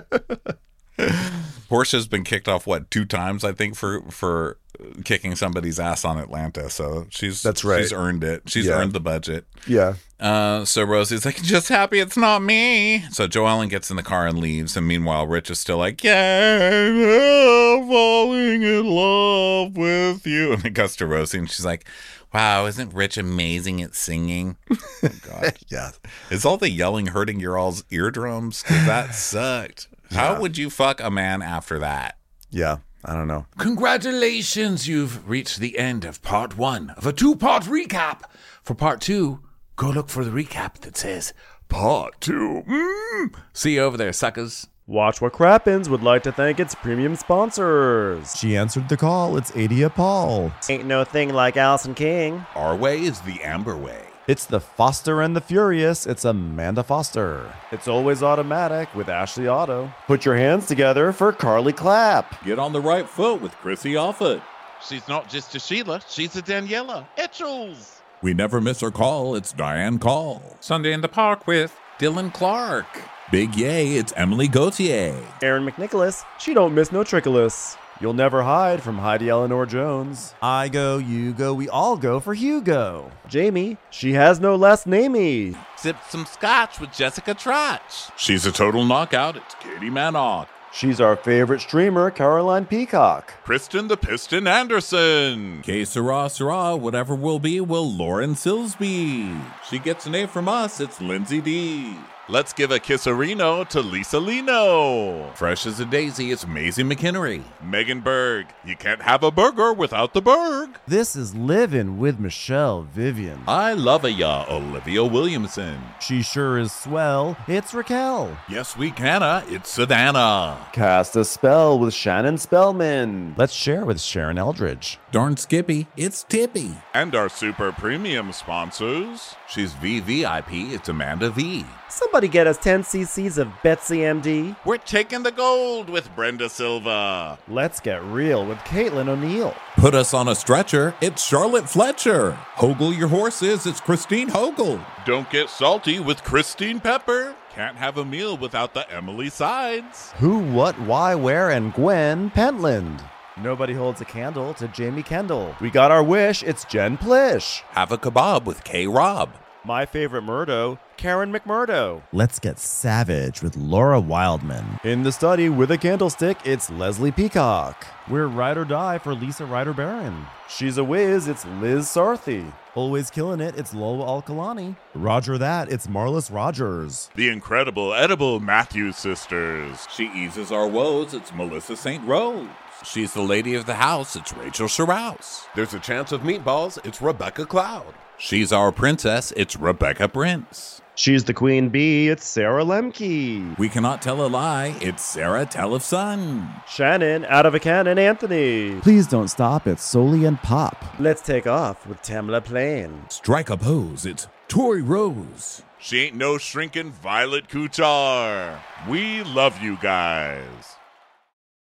Portia's been kicked off what two times I think for for kicking somebody's ass on Atlanta. So she's That's right. She's earned it. She's Yeah. earned the budget. Yeah. Uh, so Rosie's like, just happy it's not me. So Joellen gets in the car and leaves, and meanwhile Rich is still like, yeah, I'm falling in love with you. And it goes to Rosie, and she's like, wow, isn't Rich amazing at singing? Oh, God. Yeah. Is all the yelling hurting your all's eardrums? 'Cause that sucked. How would you fuck a man after that? Yeah. I don't know. Congratulations, you've reached the end of part one of a two-part recap. For part two, go look for the recap that says part two. Mm. See you over there, suckers. Watch What Crappens would like to thank its premium sponsors. She answered the call. It's Adia Paul. Ain't no thing like Allison King. Our way is the Amber way. It's the Foster and the Furious. It's Amanda Foster. It's always automatic with Ashley Auto. Put your hands together for Carly Clapp. Get on the right foot with Chrissy Offit. She's not just a Sheila, she's a Daniela Etchells. We never miss her call. It's Diane Call. Sunday in the Park with Dylan Clark. Big yay, it's Emily Gauthier. Aaron McNicholas, she don't miss no trickolas. You'll never hide from Heidi Eleanor Jones. I go, you go, we all go for Hugo. Jamie, she has no last namey. Sipped some scotch with Jessica Trotch. She's a total knockout. It's Katie Manock. She's our favorite streamer, Caroline Peacock. Kristen the Piston Anderson. K Sarah Sarah, whatever will be, will Lauren Silsby. She gets an A from us. It's Lindsay D. Let's give a kisserino to Lisa Lino. Fresh as a daisy, it's Maisie McHenry. Megan Berg. You can't have a burger without the Berg. This is Livin' with Michelle Vivian. I love a ya, Olivia Williamson. She sure is swell. It's Raquel. Yes, we canna. It's Savannah. Cast a spell with Shannon Spellman. Let's share with Sharon Eldridge. Darn Skippy, it's Tippy. And our super premium sponsors. She's V V I P, it's Amanda V. Somebody get us ten cc's of Betsy M D. We're taking the gold with Brenda Silva. Let's get real with Caitlin O'Neill. Put us on a stretcher, it's Charlotte Fletcher. Hogle your horses, it's Christine Hogle. Don't get salty with Christine Pepper. Can't have a meal without the Emily Sides. Who, what, why, where, and Gwen Pentland. Nobody holds a candle to Jamie Kendall. We got our wish, it's Jen Plish. Have a kebab with K Rob. My favorite Murdo, Karen McMurdo. Let's get savage with Laura Wildman. In the study with a candlestick, it's Leslie Peacock. We're Ride or Die for Lisa Ryder Barron. She's a whiz, it's Liz Sarthy. Always killing it, it's Lola Alkalani. Roger that, it's Marlis Rogers. The incredible edible Matthews sisters. She eases our woes, it's Melissa Saint Rose. She's the lady of the house. It's Rachel Sherrouse. There's a chance of meatballs. It's Rebecca Cloud. She's our princess. It's Rebecca Prince. She's the queen bee. It's Sarah Lemke. We cannot tell a lie. It's Sarah Telefson. Shannon, out of a cannon, Anthony. Please don't stop. It's Soli and Pop. Let's take off with Tamla Plain. Strike a pose. It's Tori Rose. She ain't no shrinking Violet Kuchar. We love you guys.